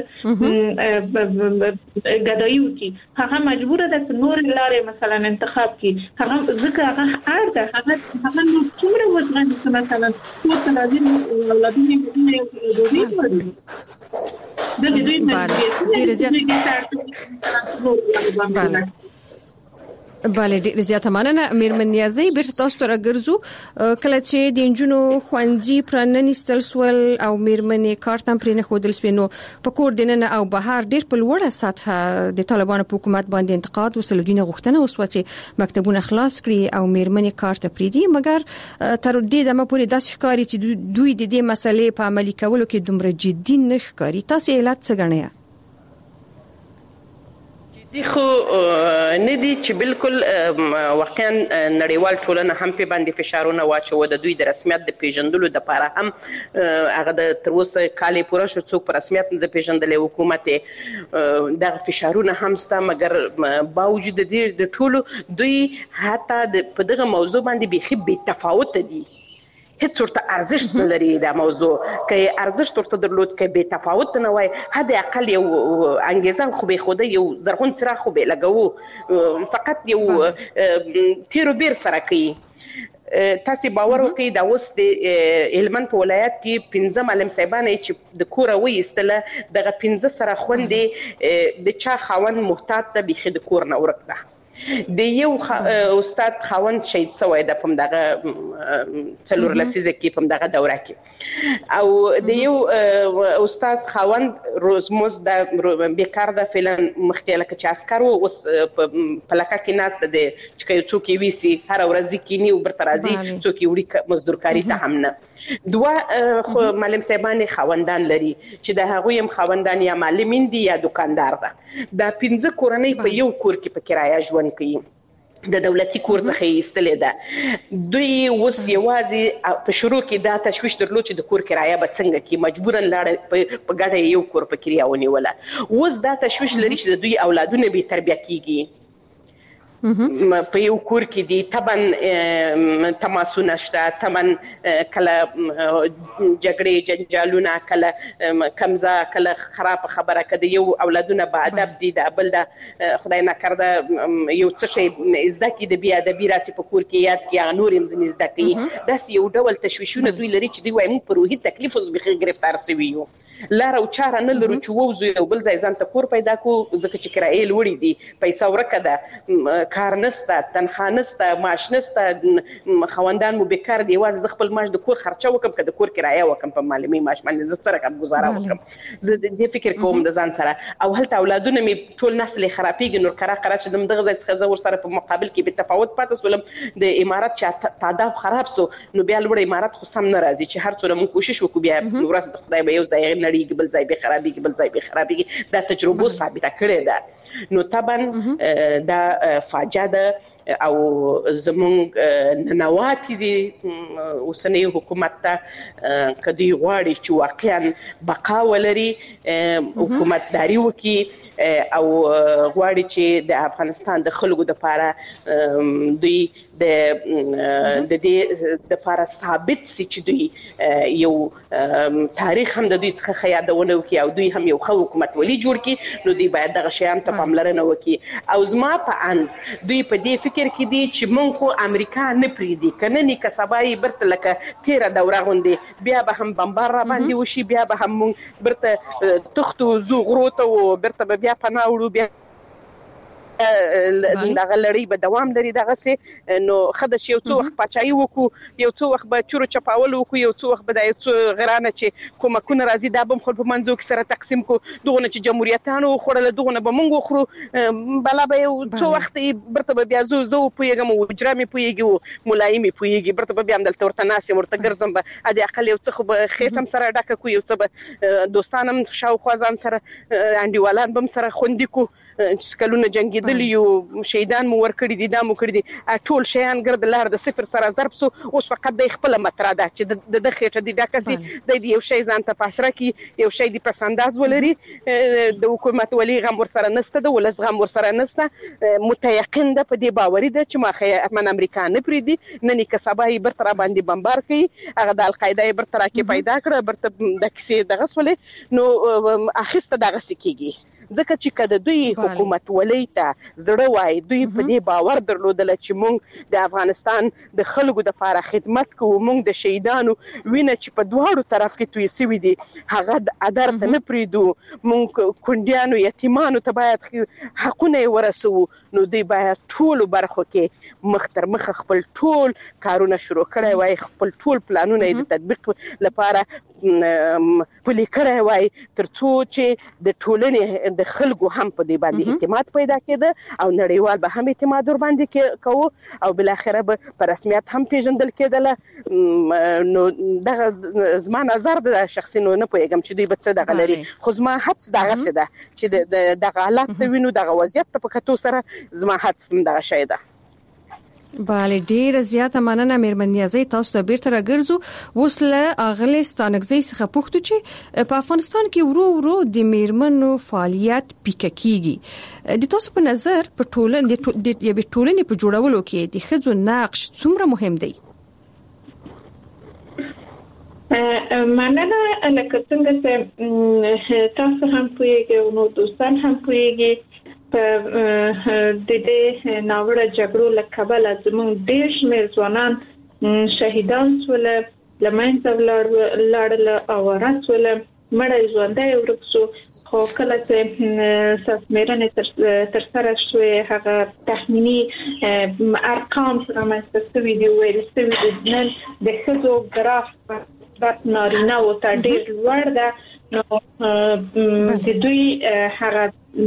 چې ګدایي وکړي هغه مجبوره ده چې نور لارې مثلا انتخاب کړي هغه ځکه هغه اړ ده هغه هغه نو څومره وزن مثلا څو لازم اولادونه دې دوی ورته د دې دوی بله بله ډېر زیاته مننه میرمن نیازی بیرته تاسو ته راګرځو کله چې د انجونو خوندزي پراننستل سول او میرمنې کارتم پرې نه خودل سپینو په کور دننه او بهر ډېر په لوړه سطح د طالبانو په حکومت باندې انتقاد وسلګینه غوښتنه وسو چې مکتبونه خلاص کړي او میرمنې کارت پرې دي مګر تر دې دمه پورې داسې ښکاري چې دوی د دې مسلې په عملي کولو کې دومره جدي نه ښکاري تاسو علت څه ګڼئ دی خو نه دي چې بالکل واقعا نړیوال ټولنه هم په باندې فشارونه واچو د دوی د رسمیت د پیژندلو د لپاره هم هغه د تر اوسه کالي پوره شو څوک په رسمیت د پیژندلې حکومت دغه فشارونه هم ستا مګر باوجود دې د ټولو دوی حتی په دغه موضوع باندې بيخي بي تفاوت دي هیڅ ورته ارزښت نه لري دا موضوع کې ارزښت ورته درلود کې به تفاوت نه وای هدا اقل یو انګیزه خو به خوده یو زرغون څراغ خو به لګاو فقط یو تیرو بیر سره کوي تاسو باور وکړئ دا اوس د هلمند په ولایت کې پنځه معلم صاحبانه چې د کور وېستله دغه پنځه سره خوندې د چا خاون محتاط ته بيخي د کور نه ورکړه د یو استاد خاوند شهید شوی د پم دغه څلور لسیزه کې پم دغه دوره کې او د یو استاد خاوند روزموز د بیکار د فلن مختلفه چې عسكر او پلکه کې ناس د چې څوک وی سي هر ورځ کې نیو برترازي څوک وړي مزدورکاری ته هم نه دوه خو معلم صاحبان خوندان لري چې د هغه يم خوندان یا معلمین دي یا دکاندار ده د پنځه کورنۍ په یو کور کې په کرایه ژوند کوي د دولتي کور څخه ایستلې ده دوی اوس یوازې په شروع کې دا تشویش درلود چې د کور کرایه به څنګه کې مجبورن لاړ په ګډه یو کور په کرایه ونیوله اوس دا تشویش لري چې د دوی اولادونه به تربیه کیږي په یو کور کې دي طبعا تماسونه شته طبعا کله جګړې جنجالونه کله کمزه کله خراب خبره کده یو اولادونه با ادب دي د بل د خدای نه کړده یو څه شي زده کی د بیا ادبي راسي په کور کې یاد کې نور هم زنی زده کی داس یو ډول تشویشونه دوی لري چې دوی وايي موږ په روحي تکلیف اوس به گرفتار سوي یو لار او چاره نه لرو چې ووزو یو بل ځای ځان ته کور پیدا کو ځکه چې کرایه لوړې دي پیسې ورکه ده کار نسته تنخواه نسته معاش نسته خوندان مو بیکار دي یوازې خپل معاش د کور خرچه وکم که د کور کرایه وکم په معلمي معاش باندې زه څه رقم گزاره وکم زه دې فکر کوم د ځان سره او هلته اولادونه می ټول نسل خرابېږي نور کرا کرا چې دغه ځای څخه زور سره په مقابل کې به تفاوت پاتې سولم د امارات چې تعداد خراب سو نو بیا لوړ امارات خو سم ناراضي چې هر څومره مو کوشش وکړو بیا نورس د خدای به یو ځای نړیږي بل ځای به خرابېږي بل ځای به خرابېږي دا تجربه ثابته کړې ده نو طبعا دا فاجعه ده او زمونږ ننواتي دي اوسنی حکومت ته کدی غواړي چې واقعا بقا ولري حکومتداري وکي او غواړي چې د افغانستان د خلکو د لپاره دوی د د دې د لپاره ثابت سي چې دوی یو تاریخ هم د دوی څخه خیادونه وکي او دوی هم یو خو حکومت ولي جوړ کړي نو دوی باید دغه شیان ته پاملرنه وکي او زما په ان دوی په دې فکر کې دي چې مونږ خو امریکا نه پریدي کنه نه کسبای برته لکه تیره دوره غوندي بیا به هم بمبار را باندې وشي بیا به هم مونږ برته تختو زو غروته او برته بیا پناه وړو بیا دغه لړۍ به دوام لري دغه سي نو خدای شي یو څو وخت پچای وکړو یو څو وخت به چورو چپاول وکړو یو څو وخت به د یو څو غرانه چې کومکونه راځي دا به خپل په منځو کې سره تقسیم کو دغه چې جمهوریتانو خورل دغه به مونږ خورو بلا به یو څو وخت برته بیا زو زو پویګم او اجرامي پویګو ملایمي پویګي برته بیا عمل تورته ناس ورته ګرځم به ادي اقل یو څه به خېټم سره ډکه کو یو څه به دوستانم شاوخوا ځان سره انډیوالان بم سره خوندې کو چې کلونه جنگیدلی یو شهیدان مو ورکړي دي دا مو کړی دي ټول شیان ګرد لار د صفر سره ضرب سو اوس فقط د خپل متره ده چې د خېټه دي ډکسي د دې یو شی ځان ته پاسره کی یو شی دی پس انداز ولري د حکومت ولي غم ور سره نسته د ولس غم ور سره نسته متيقن ده په دې باوري ده چې ما خې من امریکا نه پریدي نن کسبای برتر باندې بمبار کوي هغه د القاعده برتر کې پیدا کړ برته د کیسې دغه سولې نو اخیسته دغه سکیږي ځکه چې کده دوی حکومت ولې ته زړه وای دوی په دې باور درلودل چې مونږ د افغانستان د خلکو د لپاره خدمت کوو مونږ د شهیدانو وینه چې په دواړو طرف کې توی سوي دي هغه د ادر ته نه پریدو مونږ کونډیانو یتیمانو ته باید حقونه ورسو نو دوی باید ټول برخو کې مختر مخ خپل ټول کارونه شروع کړي وای خپل ټول پلانونه د تطبیق لپاره پلي کړي وای ترڅو چې د ټولنې د خلکو هم په دې باندې اعتماد پیدا کېده او نړیوال به هم اعتماد ور باندې کوو او بل اخره به په رسمیت هم پیژندل کېدل نو دغه زما نظر د شخصي نو نه پوهیږم چې دوی به څه دغه لري خو زما حدس دغه څه ده چې دغه حالات ته وینو دغه وضعیت په کتو سره زما حدس دغه شی ده بله ډیره زیاته مننه مېرمن نیازی تاسو ته بیرته راګرځو وسله اغلی ستانګزي څخه پوښتنه چې په افغانستان کې ورو ورو د مېرمنو فعالیت پیکه کیږي د تاسو په نظر په ټولنه د یوې ټولنې په جوړولو کې د ښځو نقش څومره مهم دی مننه لکه څنګه چې تاسو هم پوهیږئ نو دوستان هم پوهیږي په د دې ناوړه جګړو له کبله زموږ ډېر شمېر ځوانان شهیدان شول لمنځه ولاړل او ورسول مړ ژوندۍ ورکسو خو کله چې ساسمرنه تر سره شوی هغه تخمینی ارقام رامنځته شوي دي ویل شوي دي نن د ښځو ګراف د نارینه او ته ډېر لوړ ده نو د دوی هغه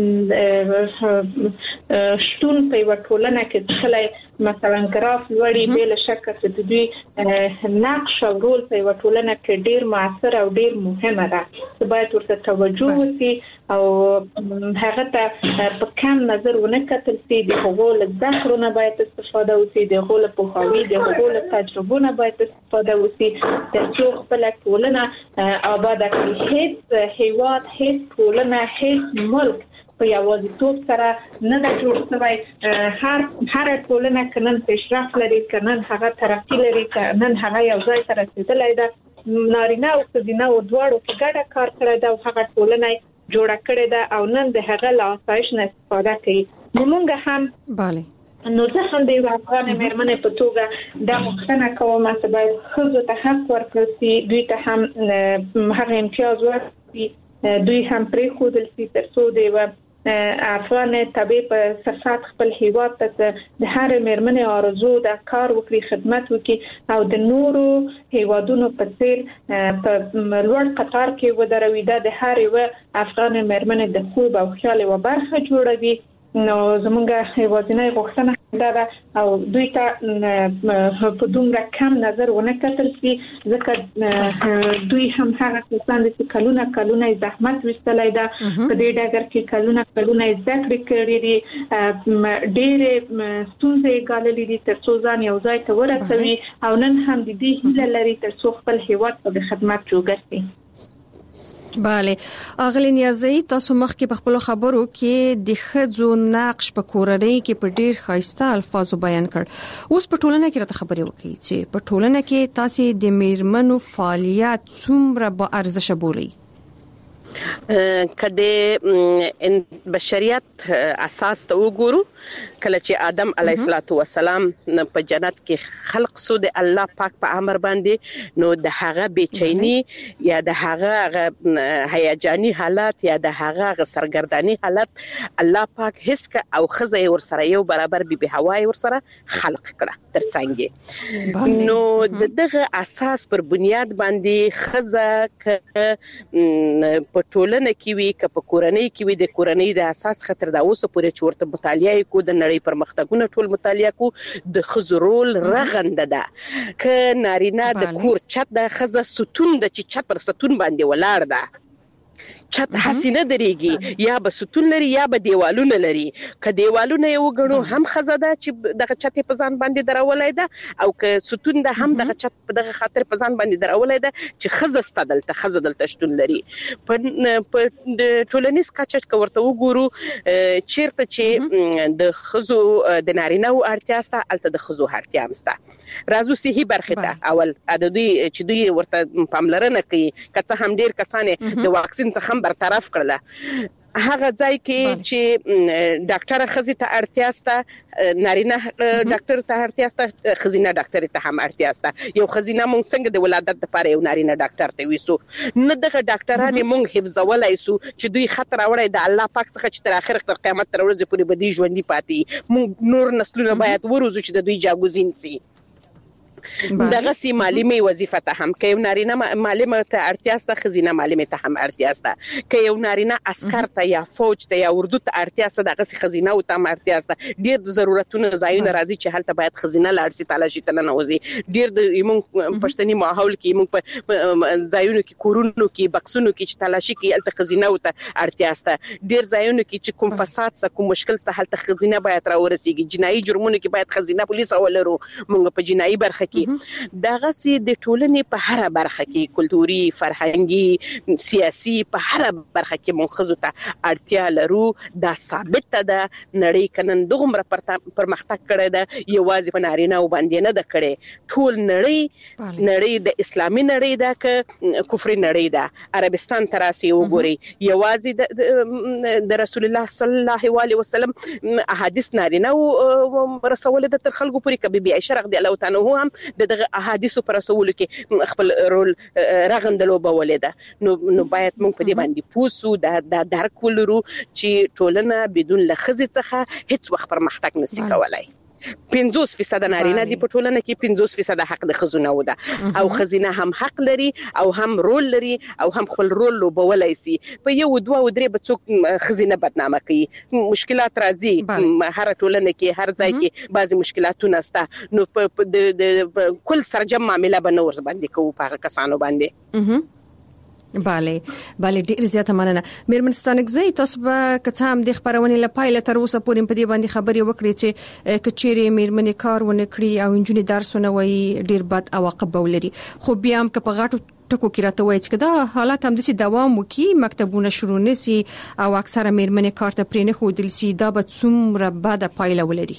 شتون په یو ټولنه کې خلای مثلا ګراف لوړی بل شک چې د دوی نقش او رول په یو ټولنه کې ډیر موثر او ډیر مهمه ده چې باید ورته توجه وشي او هغه ته په کم نظر ونه کتل شي د هغو ذکرونه باید استفاده وشي د هغو په خوي د هغو تجربونه باید استفاده وشي د څو خپل ټولنه آباد کړي هیڅ هیواد هیڅ ټولنه هیڅ ملک په یوازیتوب سره نه د جوړ شوی هر هر ټولنه کنن پیشرفت لري کنن هغه ترقی لري کنن هغه یو ځای ته رسیدلای ده نارینه او ښځینه او دواړو په ګډه کار کړی ده او هغه ټولنه جوړه کړې ده او نن د هغه له آسایش نه استفاده کوي موږ هم bale نو زه هم د افغان مېرمنې په توګه د مخکنه کوم چې باید ښځو ته حق ورکړل شي دوی ته هم هغه امتیاز ورکړي دوی هم پرې ښودل شي تر څو د افغان طبي په صفات خپل هیواد ته د هر مېرمنې آرزو د کار وکړي خدمت وکړي او د نورو هیوادونو په څیر په لوړ قطار کې ودروي د هر یو افغان مېرمنې د خوب او خیال و برخه جوړوي نو زمونږه هیوادنۍ غوښتنه ده او دوی ته په دومره کم نظر ونه کتل شي ځکه دوی هم هغه کسان دي چې کلونه کلونه زحمت وستلای ده په دې ډګر کې کلونه کلونه زده کړې کړې دي ډېرې ستونزې ګاللې دي تر څو ځان یو ځای ته ورسوي او نن هم د دې هیله لري تر څو خپل هیواد ته د خدمت جوړ کړي bale اغلی نیازی تاسو مخکې په خپل خبرو کې د ښځو نقش په کورنۍ کې په ډیر ښایسته الفاظو بیان کړ اوس په ټولنه کې راته خبرې وکړي چې په ټولنه کې تاسو د میرمنو فعالیت څومره با ارزښت بولئ کله بشریت اساس ته وګورو کله چې آدم علیه السلام په جنت کې خلق سو د الله پاک په امر باندې نو د هغه بیچینی یا د هغه هیجانی حالات یا د هغه سرګردانی حالت الله پاک هیڅ او خزه ور سره یو برابر بي بي هوای ور سره خلق کړه ترڅنګ نو دغه اساس پر بنیاد باندې خزه په ټولنه کې وي که په کورنۍ کې وي د کورنۍ د اساس خطر دا اوسه پورې چورته مطالعه کو د نړۍ پرمختګونه ټول مطالعه کو د خزرول رغنده ده ک نارینه د کور چت د خزه ستون د چې چت پر ستون باندې ولاړ ده چت حسینه دريږي یا به ستون لري یا به دیوالونه لري که دیوالونه یو غړو هم خزاده چې دغه چت په ځان باندې درولای ده او که ستون ده هم دغه چت په دغه خاطر په ځان باندې درولای ده چې خزه ستدل ته خزه دلته شتون لري په ټولنیز کچه ورته وګورو چیرته چې د خزو د نارینه او اړتیا سته الته د خزو اړتیا مسته رازو صحیح برخه ته اول د دوی چې دوی ورته پاملرنه کوي کڅه هم ډیر کسانه د واکسین څخه برطرف کړل هغه ځای کې چې ډاکټر خزي ته اړتیا سته نارینه ډاکټر ته اړتیا سته خزینه ډاکټر ته هم اړتیا سته یو خزینه مونږ څنګه د ولادت لپاره یو نارینه ډاکټر ته ویسو نه دغه ډاکټران مونږ حفظولای سو چې دوی خطر اوري د الله پاک څخه چې تر اخر تر قیامت تر ورځې پورې بدی ژوندۍ پاتې مونږ نور نسلونه باید وروزو چې د دوی جاګوزین سي دغه سی معلمي وظیفه ته هم کې نارینه معلمه ته اړتیا سته خزینه معلمه ته هم اړتیا سته کې یو نارینه عسكر ته یا فوج ته یا اردو ته اړتیا سته دغه سی خزینه او ته اړتیا سته ډیر د ضرورتونو ځایونه راځي چې هلته باید خزینه لاړ سي تلاشي تل نه وځي ډیر د موږ پښتني ماحول کې موږ په ځایونو کې کورونو کې بکسونو کې چې تلاشي کې هلته خزینه او ته اړتیا سته ډیر ځایونو کې چې کوم فساد سره کوم مشکل سره هلته خزینه باید راورسیږي جنایي جرمونو کې باید خزینه پولیس اولرو موږ په جنایي برخه دغه سي د ټولنې په هر برخه کې کلتوري فرهنګي سیاسي په هر برخه کې مونږ ته اړتیا لرو دا ثابت ده نړۍ کنن دغه پرمختګ کړی ده یوازې په نارینه او باندې نه ده کړی ټول نړۍ نړۍ د اسلامي نړۍ ده ک کفر نړۍ ده عربستان تراسي وګوري یوازې د رسول الله صلی الله علیه وسلم احادیث نارینه او رسول د تر خلکو پوری کبي بي عائشه رضی الله تعالی عنها هم د دغه احادیثو پر رسول کې خپل رول راغندلو بولې ده نو نو باید موږ په دې باندې پوسو د درک ولرو چې ټولنه بدون لخذ څخه هیڅ وخت پرمختګ نشي کولای. پنځوس فیصد نارینه دي په ټولنه کې، پنځوس فیصد حق د ښځو نه ده او ښځینه هم حق لري او هم رول لري او هم خپل رول لوبولای شي. په یو دوه او درې به څوک ښځینه بدنامه کوي، مشکلات راځي هر ټولنه کې، هر ځای کې بعضي مشکلاتونه شته، نو په کل سرجم معاملې به نور باندې کوو په کسانو باندې. bale bale ډیر زیاته مننه. میرمن ستانکزی، تاسو به کته هم د خبرونې لپاره تر اوسه پورې په دې باندې خبرې وکړې چې کچېری میرمنې کار ونه کړی او انجونې درس ونه وایي ډیر بد عواقب ولري، خو بیا هم که په غاټو ټکو کې راته وایي چې دا حالات هم د دوام وکي، مکتبونه شروع نشي او اکثره میرمنې کار ته پرې نه خودل سي، دا به څومره بد پایله ولري؟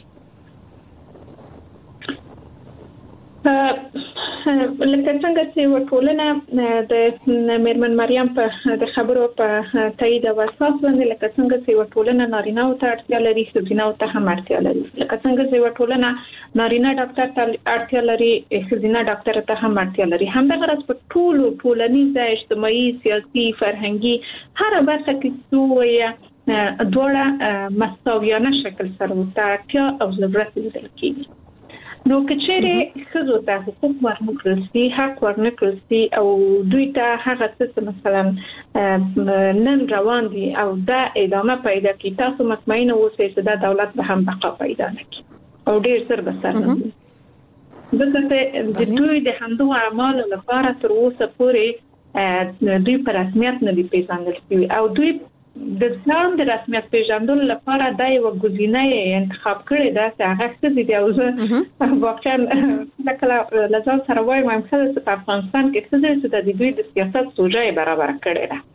لکه څنګه چې وټولنه د میرمن مریم په د خبرو په تایید او اساس باندې لکه څنګه چې وټولنه نارینه او ته اړتیا لري، ښځینه او ته هم اړتیا لري، لکه څنګه چې وټولنه نارینه ډاکټر ته اړتیا لري، ښځینه ډاکټر ته هم اړتیا لري. همدغه راز په ټولو ټولنیزه، اجتماعي، سیاسي، فرهنګي هر برخه کې څو دوړه مساویانه شکل سره اړتیا او ضرورت لیدل کیږي. نو کچېره ښځو ته حقوق ورنکړل شي، حق ورنکړل شي او دوی ته هغه څه مثلا نن روان دي او دا ادامه پیدا کوي، تاسو مطمئن اوسئ چې دا دولت به هم بقا پیدا کړي او ډیر زر به سره وي. دغه د دوی د همدغه اعمالو لپاره تر اوسه پورې دوی په رسمیت نه دي پیژندل شوي او دوی د ځان د رسمیت پیژندلو لپاره دا یو ګزینه انتخاب کړی ده چې هغه څه دي او زه واقعا لکه لازم سره وایم چې په افغانستان کې څه دي چې د دوی د سیاست سوژه برابر کړی ده.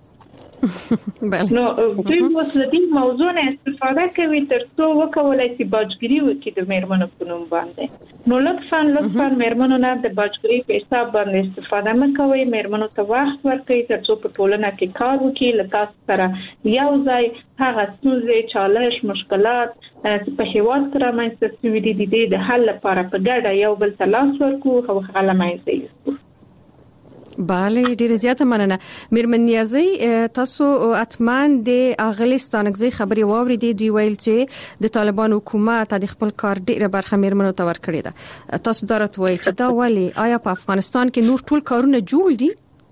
نو دوی اوس د دې موضوع نه استفاده کوي تر څو وکولای شي باجګري وکړي د میرمنو په نوم باندې. نو لطفاً لطفاً میرمنو نه د باجګري په حساب باندې استفاده مکوئ، میرمنو ته وخت ورکړئ تر څو په ټولنه کې کار وکړي، له تاسو سره یو ځای هغه ستونزې، چالش، مشکلات په هیواد سره منځته شوي دي د حل لپاره په ګډه یو بل ته لاس ورکړو او هغه له منځه یوسو. bale ډیر زیاته مننه. میرمن نیازی، تاسو اتمن د اغلی ستانکزی خبري واوریدي، دوی ویل چې د طالبان حکومت د خپل کار ډیره برخه میرمنو ته ورکړي ده. تاسو درته وایي چې دا ولی آیا په افغانستان کې نور ټول کارونه جوړ دي؟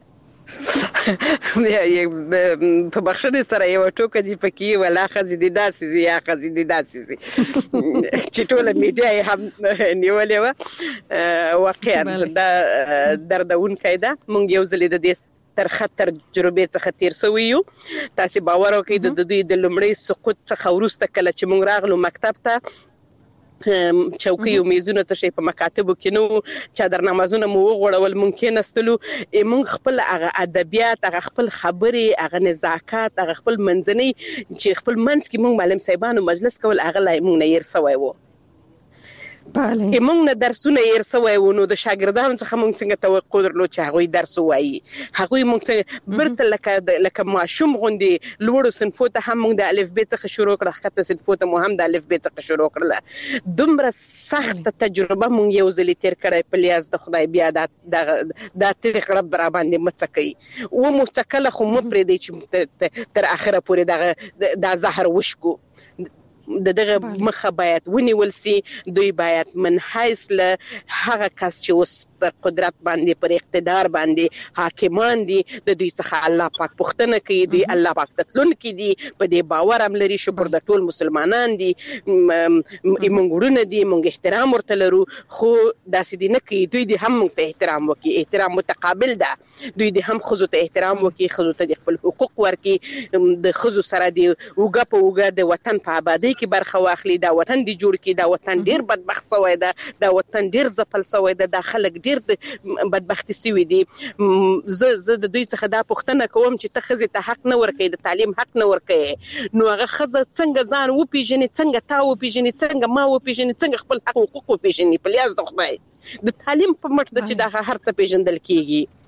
په بخښنې سره یو ټوکه دی پکې ولا خزي د داسې یا خزي د داسې چې ټول میډیا هم نیولې و. واقعا دا دردونکی ده. مونږ یو ځل د دې تر خطر تجربه څخه تیر سوي یو. تاسو باور وکړئ د دوی د لومړي سقوط څخه وروسته کله چې مونږ راغلو مکتب ته، چوکۍ او میزونه څه شي په مکاتبو کې نو چادر نمازونه مو وغوړول، ممکن استلو مونږ خپل هغه ادبیات، هغه خپل خبرې، هغه نزاکات، هغه خپل منځنی چې خپل منځ کې مونږ معلم صاحبانو مجلس کول هغه لای مونږ نه ير سوی وو. bale موږ نه درسونه ير سوی و نو د شاګردانو څخه موږ څنګه توقع درلو چې هغه درس وایي، هغه موږ څنګه برته لکه لکه ماشوم غوندي لوړو صنفو ته هم موږ د الف ب څخه شروع کړه، خطه صنفو ته مو هم د الف ب څخه شروع کړل. دومره سخت تجربه موږ یو ځل تیر کړی په لیاز د خدای بیا د د تاریخ رب را باندې مڅکې و مو څکله خو مو پرې دی چې تر اخره پورې د د زهر وشکو. د دغه مخه باید ونیول سي، دوی باید منحیث له هغه کس چې اوس پر قدرت باندې، پر اقتدار باندې حاکمان دي، د دوی څخه الله پاک پوښتنه کوي، دوی الله پاک تلونکي دي، په دې باور هم لري، شکر د ټول مسلمانان دي، موږ ورونه دي، موږ احترام ورته لرو، خو داسې دي نه کوي. دوی دي هم موږ ته احترام وکړي، احترام متقابل ده. دوی دي هم ښځو ته احترام وکړي، ښځو ته د خپل حقوق ورکړي، د ښځو سره دي اوږه په اوږه د وطن په آبادۍ کې برخه واخلي. دا وطن دي جوړ کړي، دا وطن ډیر بدبخت شوی ده، دا وطن ډیر ځپل شوی ده، دا خلک ډیر بدبختی شوی دي. زه زه د دوی څخه دا پوښتنه کوم چې ته ښځې ته حق نه ورکړې، د تعلیم حق نه ورکړې، نو هغه ښځه څنګه ځان وپیژني، څنګه تا وپیژني، څنګه ما وپیژني، څنګه خپل حق حقوق وپیژني په لیاز د خدای. د تعلیم په مټ د چې دا هر څه پیژندل کیږي.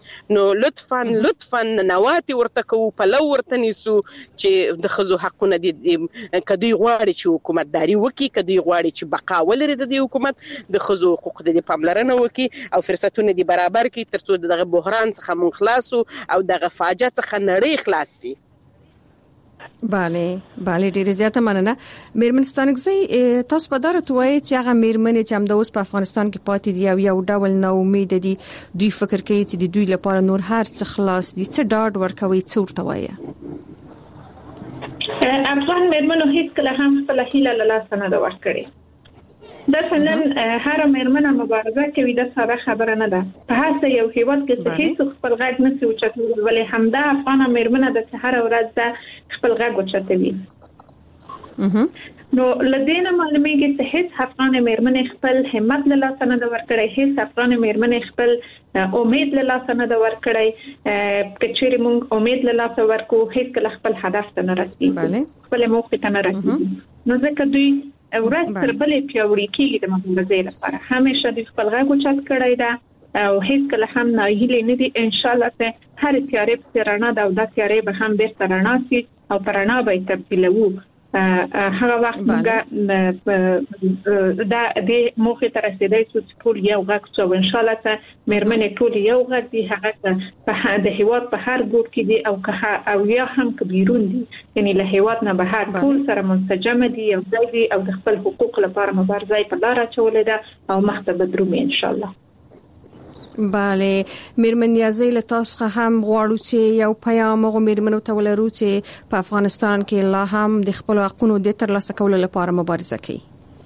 نو لطفا لطفا نواتي ورته کو په لور ورته نیسو چې د خزو حقونه دي کدی غواړي چې حکومتداري وکي کدی غواړي چې بقا ولري د حکومت د خزو حقوق د پاملرنه وکي او فرصتونه دي برابر کړي ترڅو دغه بحران څخه مون خلاصو او دغه فاجعه څخه نړۍ خلاص شي. bale bale ډیره زیاته مننه. میرمن ستانکزی تاسو په دغه توای چې هغه میرمنې چې هم د اوس په افغانستان کې پاتې دي او یو ډول نو امید دي دوی فکر کوي چې د دوی لپاره نور هر څه خلاص دي څه ډاډ ورکوي څو ورته وایي؟ افغان میرمنو هیڅ کله هم خپل هیله له لاسه نه ده ورکړې. د فنن هر میرمنه مبارزه کوي د ساده خبره نه ده. په هڅه یو هیواد کې هیڅ خپل غږ نه سی اوچتول ولې همدا افغان میرمنه د هر ورځ د خپل غږ اوچتوي. نو لدينا معلومیږي چې هیڅ افغان میرمنه خپل همت له لاسه نه ده ورکړې، هیڅ افغان میرمنه خپل امید له لاسه نه ده ورکړې. کچېرې مونږ امید له لاسه ورکو هیڅ کله خپل هدف ته نه رسیږو، خپل موخه ته نه رسیږو. نو ځکه دوی ورځ تر بلې پیاوړي کېږي د مبارزې لپاره. همیشه د خپل غږ اوچت کړی ده او هیڅ کله هم ناهیلې نه دي. ان شاء الله ته هر تیارې په رڼا ده او د تیارې به هم بیرته رڼا شي او په رڼا به تبدیلوو. هغه وخت موږ دا د موخې ته رسیدای شو چې ټول یو غږ شو. ان شاء الله ته میرمنې ټول یو غږ دي، هغه په د هیواد په هر ګوټ کې دي او که او یا هم کبیرون دي، یعنی له هیواد نه بهر ټول سره منسجم دي او ځای او د خپل حقوق لپاره مبارزه په لار اچولې ده او مخته به درومي ان شاء الله. bale میرمن یازی له تاسو هم غواړو چې یو پیغام غو میرمنو ته ولرو چې په افغانستان کې لا هم د خپل حقوقو د ترلاسه کولو لپاره مبارزه کوي.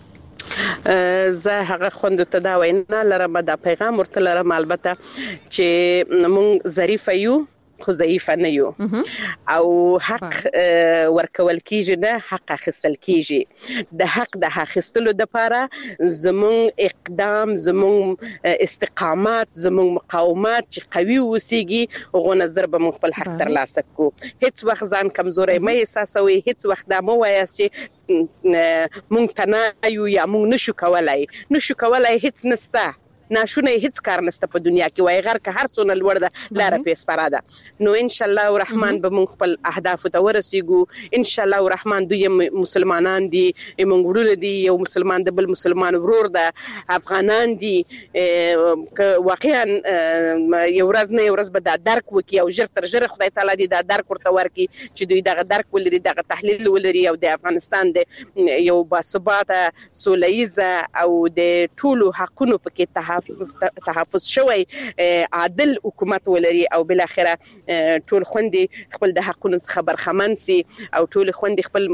زه هغه خوند ته دا وینا لرم، دا پیغام ورته لرم البته چې مونږ ظریف یو خو ضعیف نه یو او حق ورکول کیږي نه حق اخیستل کیږي. د حق د اخیستلو لپاره زمون اقدام، زمون استقامت، زمون مقاومت چې قوي وسیږي غو نظر به خپل حق ترلاسه کو. هیڅ وخت ځان کمزوري مې احساسوي، هیڅ وخت دا مو وایي چې مونږ تنه یو یا مونږ نشو کولای نشو کولای هیڅ نسته، ناشونه هیڅ کار نسته په دنیا کې، وای غر که هر څونه لوړ ده لاره پیس پراده. نو ان شاء الله الرحمن به مونږ خپل اهداف ته ورسیږو. ان شاء الله الرحمن دوی مسلمانان دي، مونږ ورول دي، یو مسلمان د بل مسلمان ورور ده، افغانان دي. واقعا یو ورځ نه یو ورځ به دا درک وکي او ژر تر ژره خدای تعالی دې دا درک ورته ورکي چې دوی دغه درک ولري، دغه تحلیل ولري او د افغانستان د یو باثباته سولهیزه او د ټولو حقونو پکې تحفظ شوی عادل حکومت ولري او بل اخره ټول خوندې خپل د حقونو خبر خمن سي او ټول خوندې خپل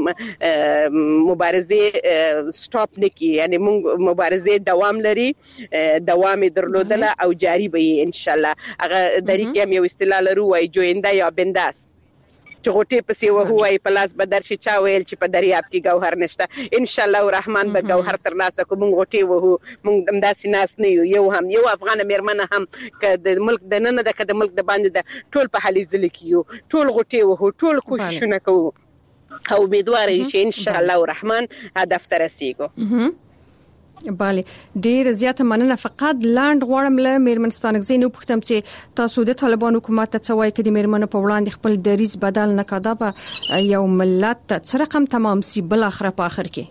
مبارزه سټاپ نکي. یعنی موږ مبارزه دوام لري، دوام درلودله او جاری به ان شاء الله. هغه د ریکم یو اصطلاح لرو وای جویندا یا بنداس چې غوټه پسې وهوای پلاس بدر شي چا ویل چې په دریاب کې گوهر نشته. ان شاء الله الرحمن به گوهر تر لاسه کوم غوټه وهو موږ داسې ناس نه یو یو هم یو افغان میرمنه هم ک د ملک د نن د د ملک د باندې د ټول په حالي ځل کې یو ټول غوټه وهو ټول کوششونه کوو او امیدوار یم چې ان شاء الله الرحمن هدف ته رسیږو. bale ډیر زیاته مننه. فقط لاند غواړم له میرمن ستانکزی نو پختم چې تاسو د طالبان حکومت ته څوای کړي میرمنو په وړاندې خپل دریز بدل نه کړه به یو ملت څه رقم تمام سی بل اخره په اخر کې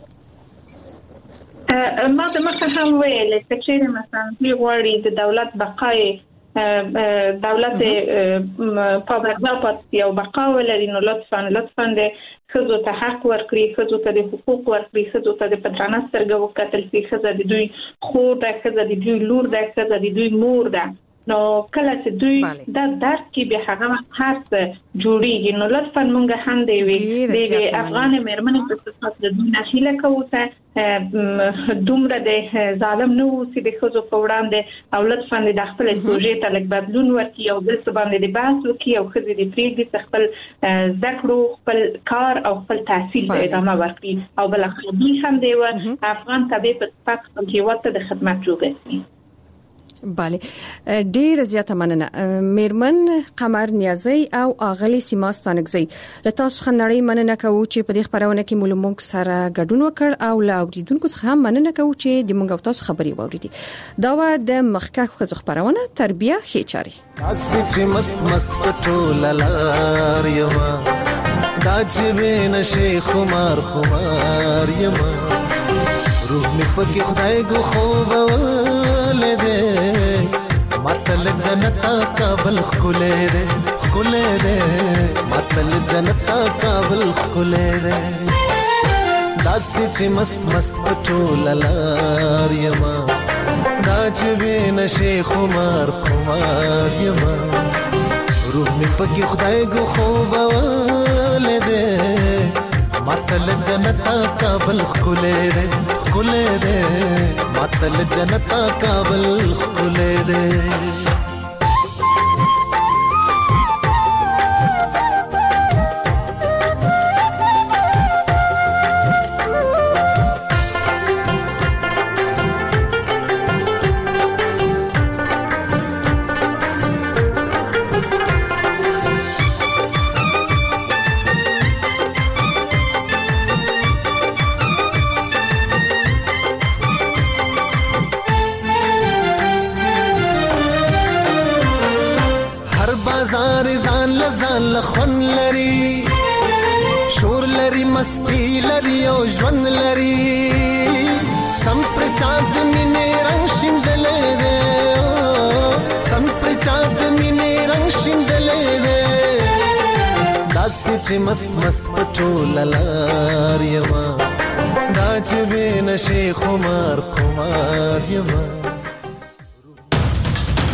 ما د مخه هم ویل چې مثلا دی غواړي د دولت بقای دولت په برابر یو بقا ولري نو لطفا لطفا د خزو ته حق ورکړي، خزو ته د حقوق ورکړي، خزو ته د پدرانه سترګو وکتل شي، خزه د دوی خور ده، خزه د دوی لور ده، خزه د دوی مور ده. نو کله چې دوی دا درک کې به هغه هر څه جوړیږي نو لطفا مونږ هم دی وی د افغان میرمنې په صفات د دوی نشیله کوو ته دومره د ظالم نو چې د خزو په وړاندې او لطفا د خپل پروژې ته لږ بدلون ورکړي او بل څه باندې د بحث وکړي او خزې د پریږدي خپل ذکر خپل کار او خپل تحصیل ته ادامه ورکړي او بل خو دوی هم دی افغان تبع په صفات کې وته د خدمت جوړوي. bale ډیر زیاته مننه میرمن قمر نیازی او اغلی سیما ستانګزی له تاسو خنړی مننه کوو چې په دې خبرونه کې مولمونږ سره ګډون وکړ او لا اوریدونکو څخه هم مننه کوو چې د مونږ تاسو خبري واوریدي دا و د مخکښ خو خبرونه تربیه خېچاري تاسو چې مست مست پټول لار یما دا چې بین شیخ خمار خمار یما روح می پکې خدای ګو خوب ولده ماتل جنت قابل خله ده خله ده ماتل جنت قابل خله ده داسې چې مست مست پټول لار یما دا چې بین شیخ خمار خمار یما روح می پکې خدای ګو خوب ولده ماتل جنت قابل خله ده خله ده ماتل جنت قابل خله ده لخن لري شور لري مستی لري او ژوند لري سم پر چاند مینې رنگ شیندلې ده سم پر چاند مینې رنگ شیندلې ده داسې چې مست مست پټول لار یما دا چې بین شیخ خمار خمار یما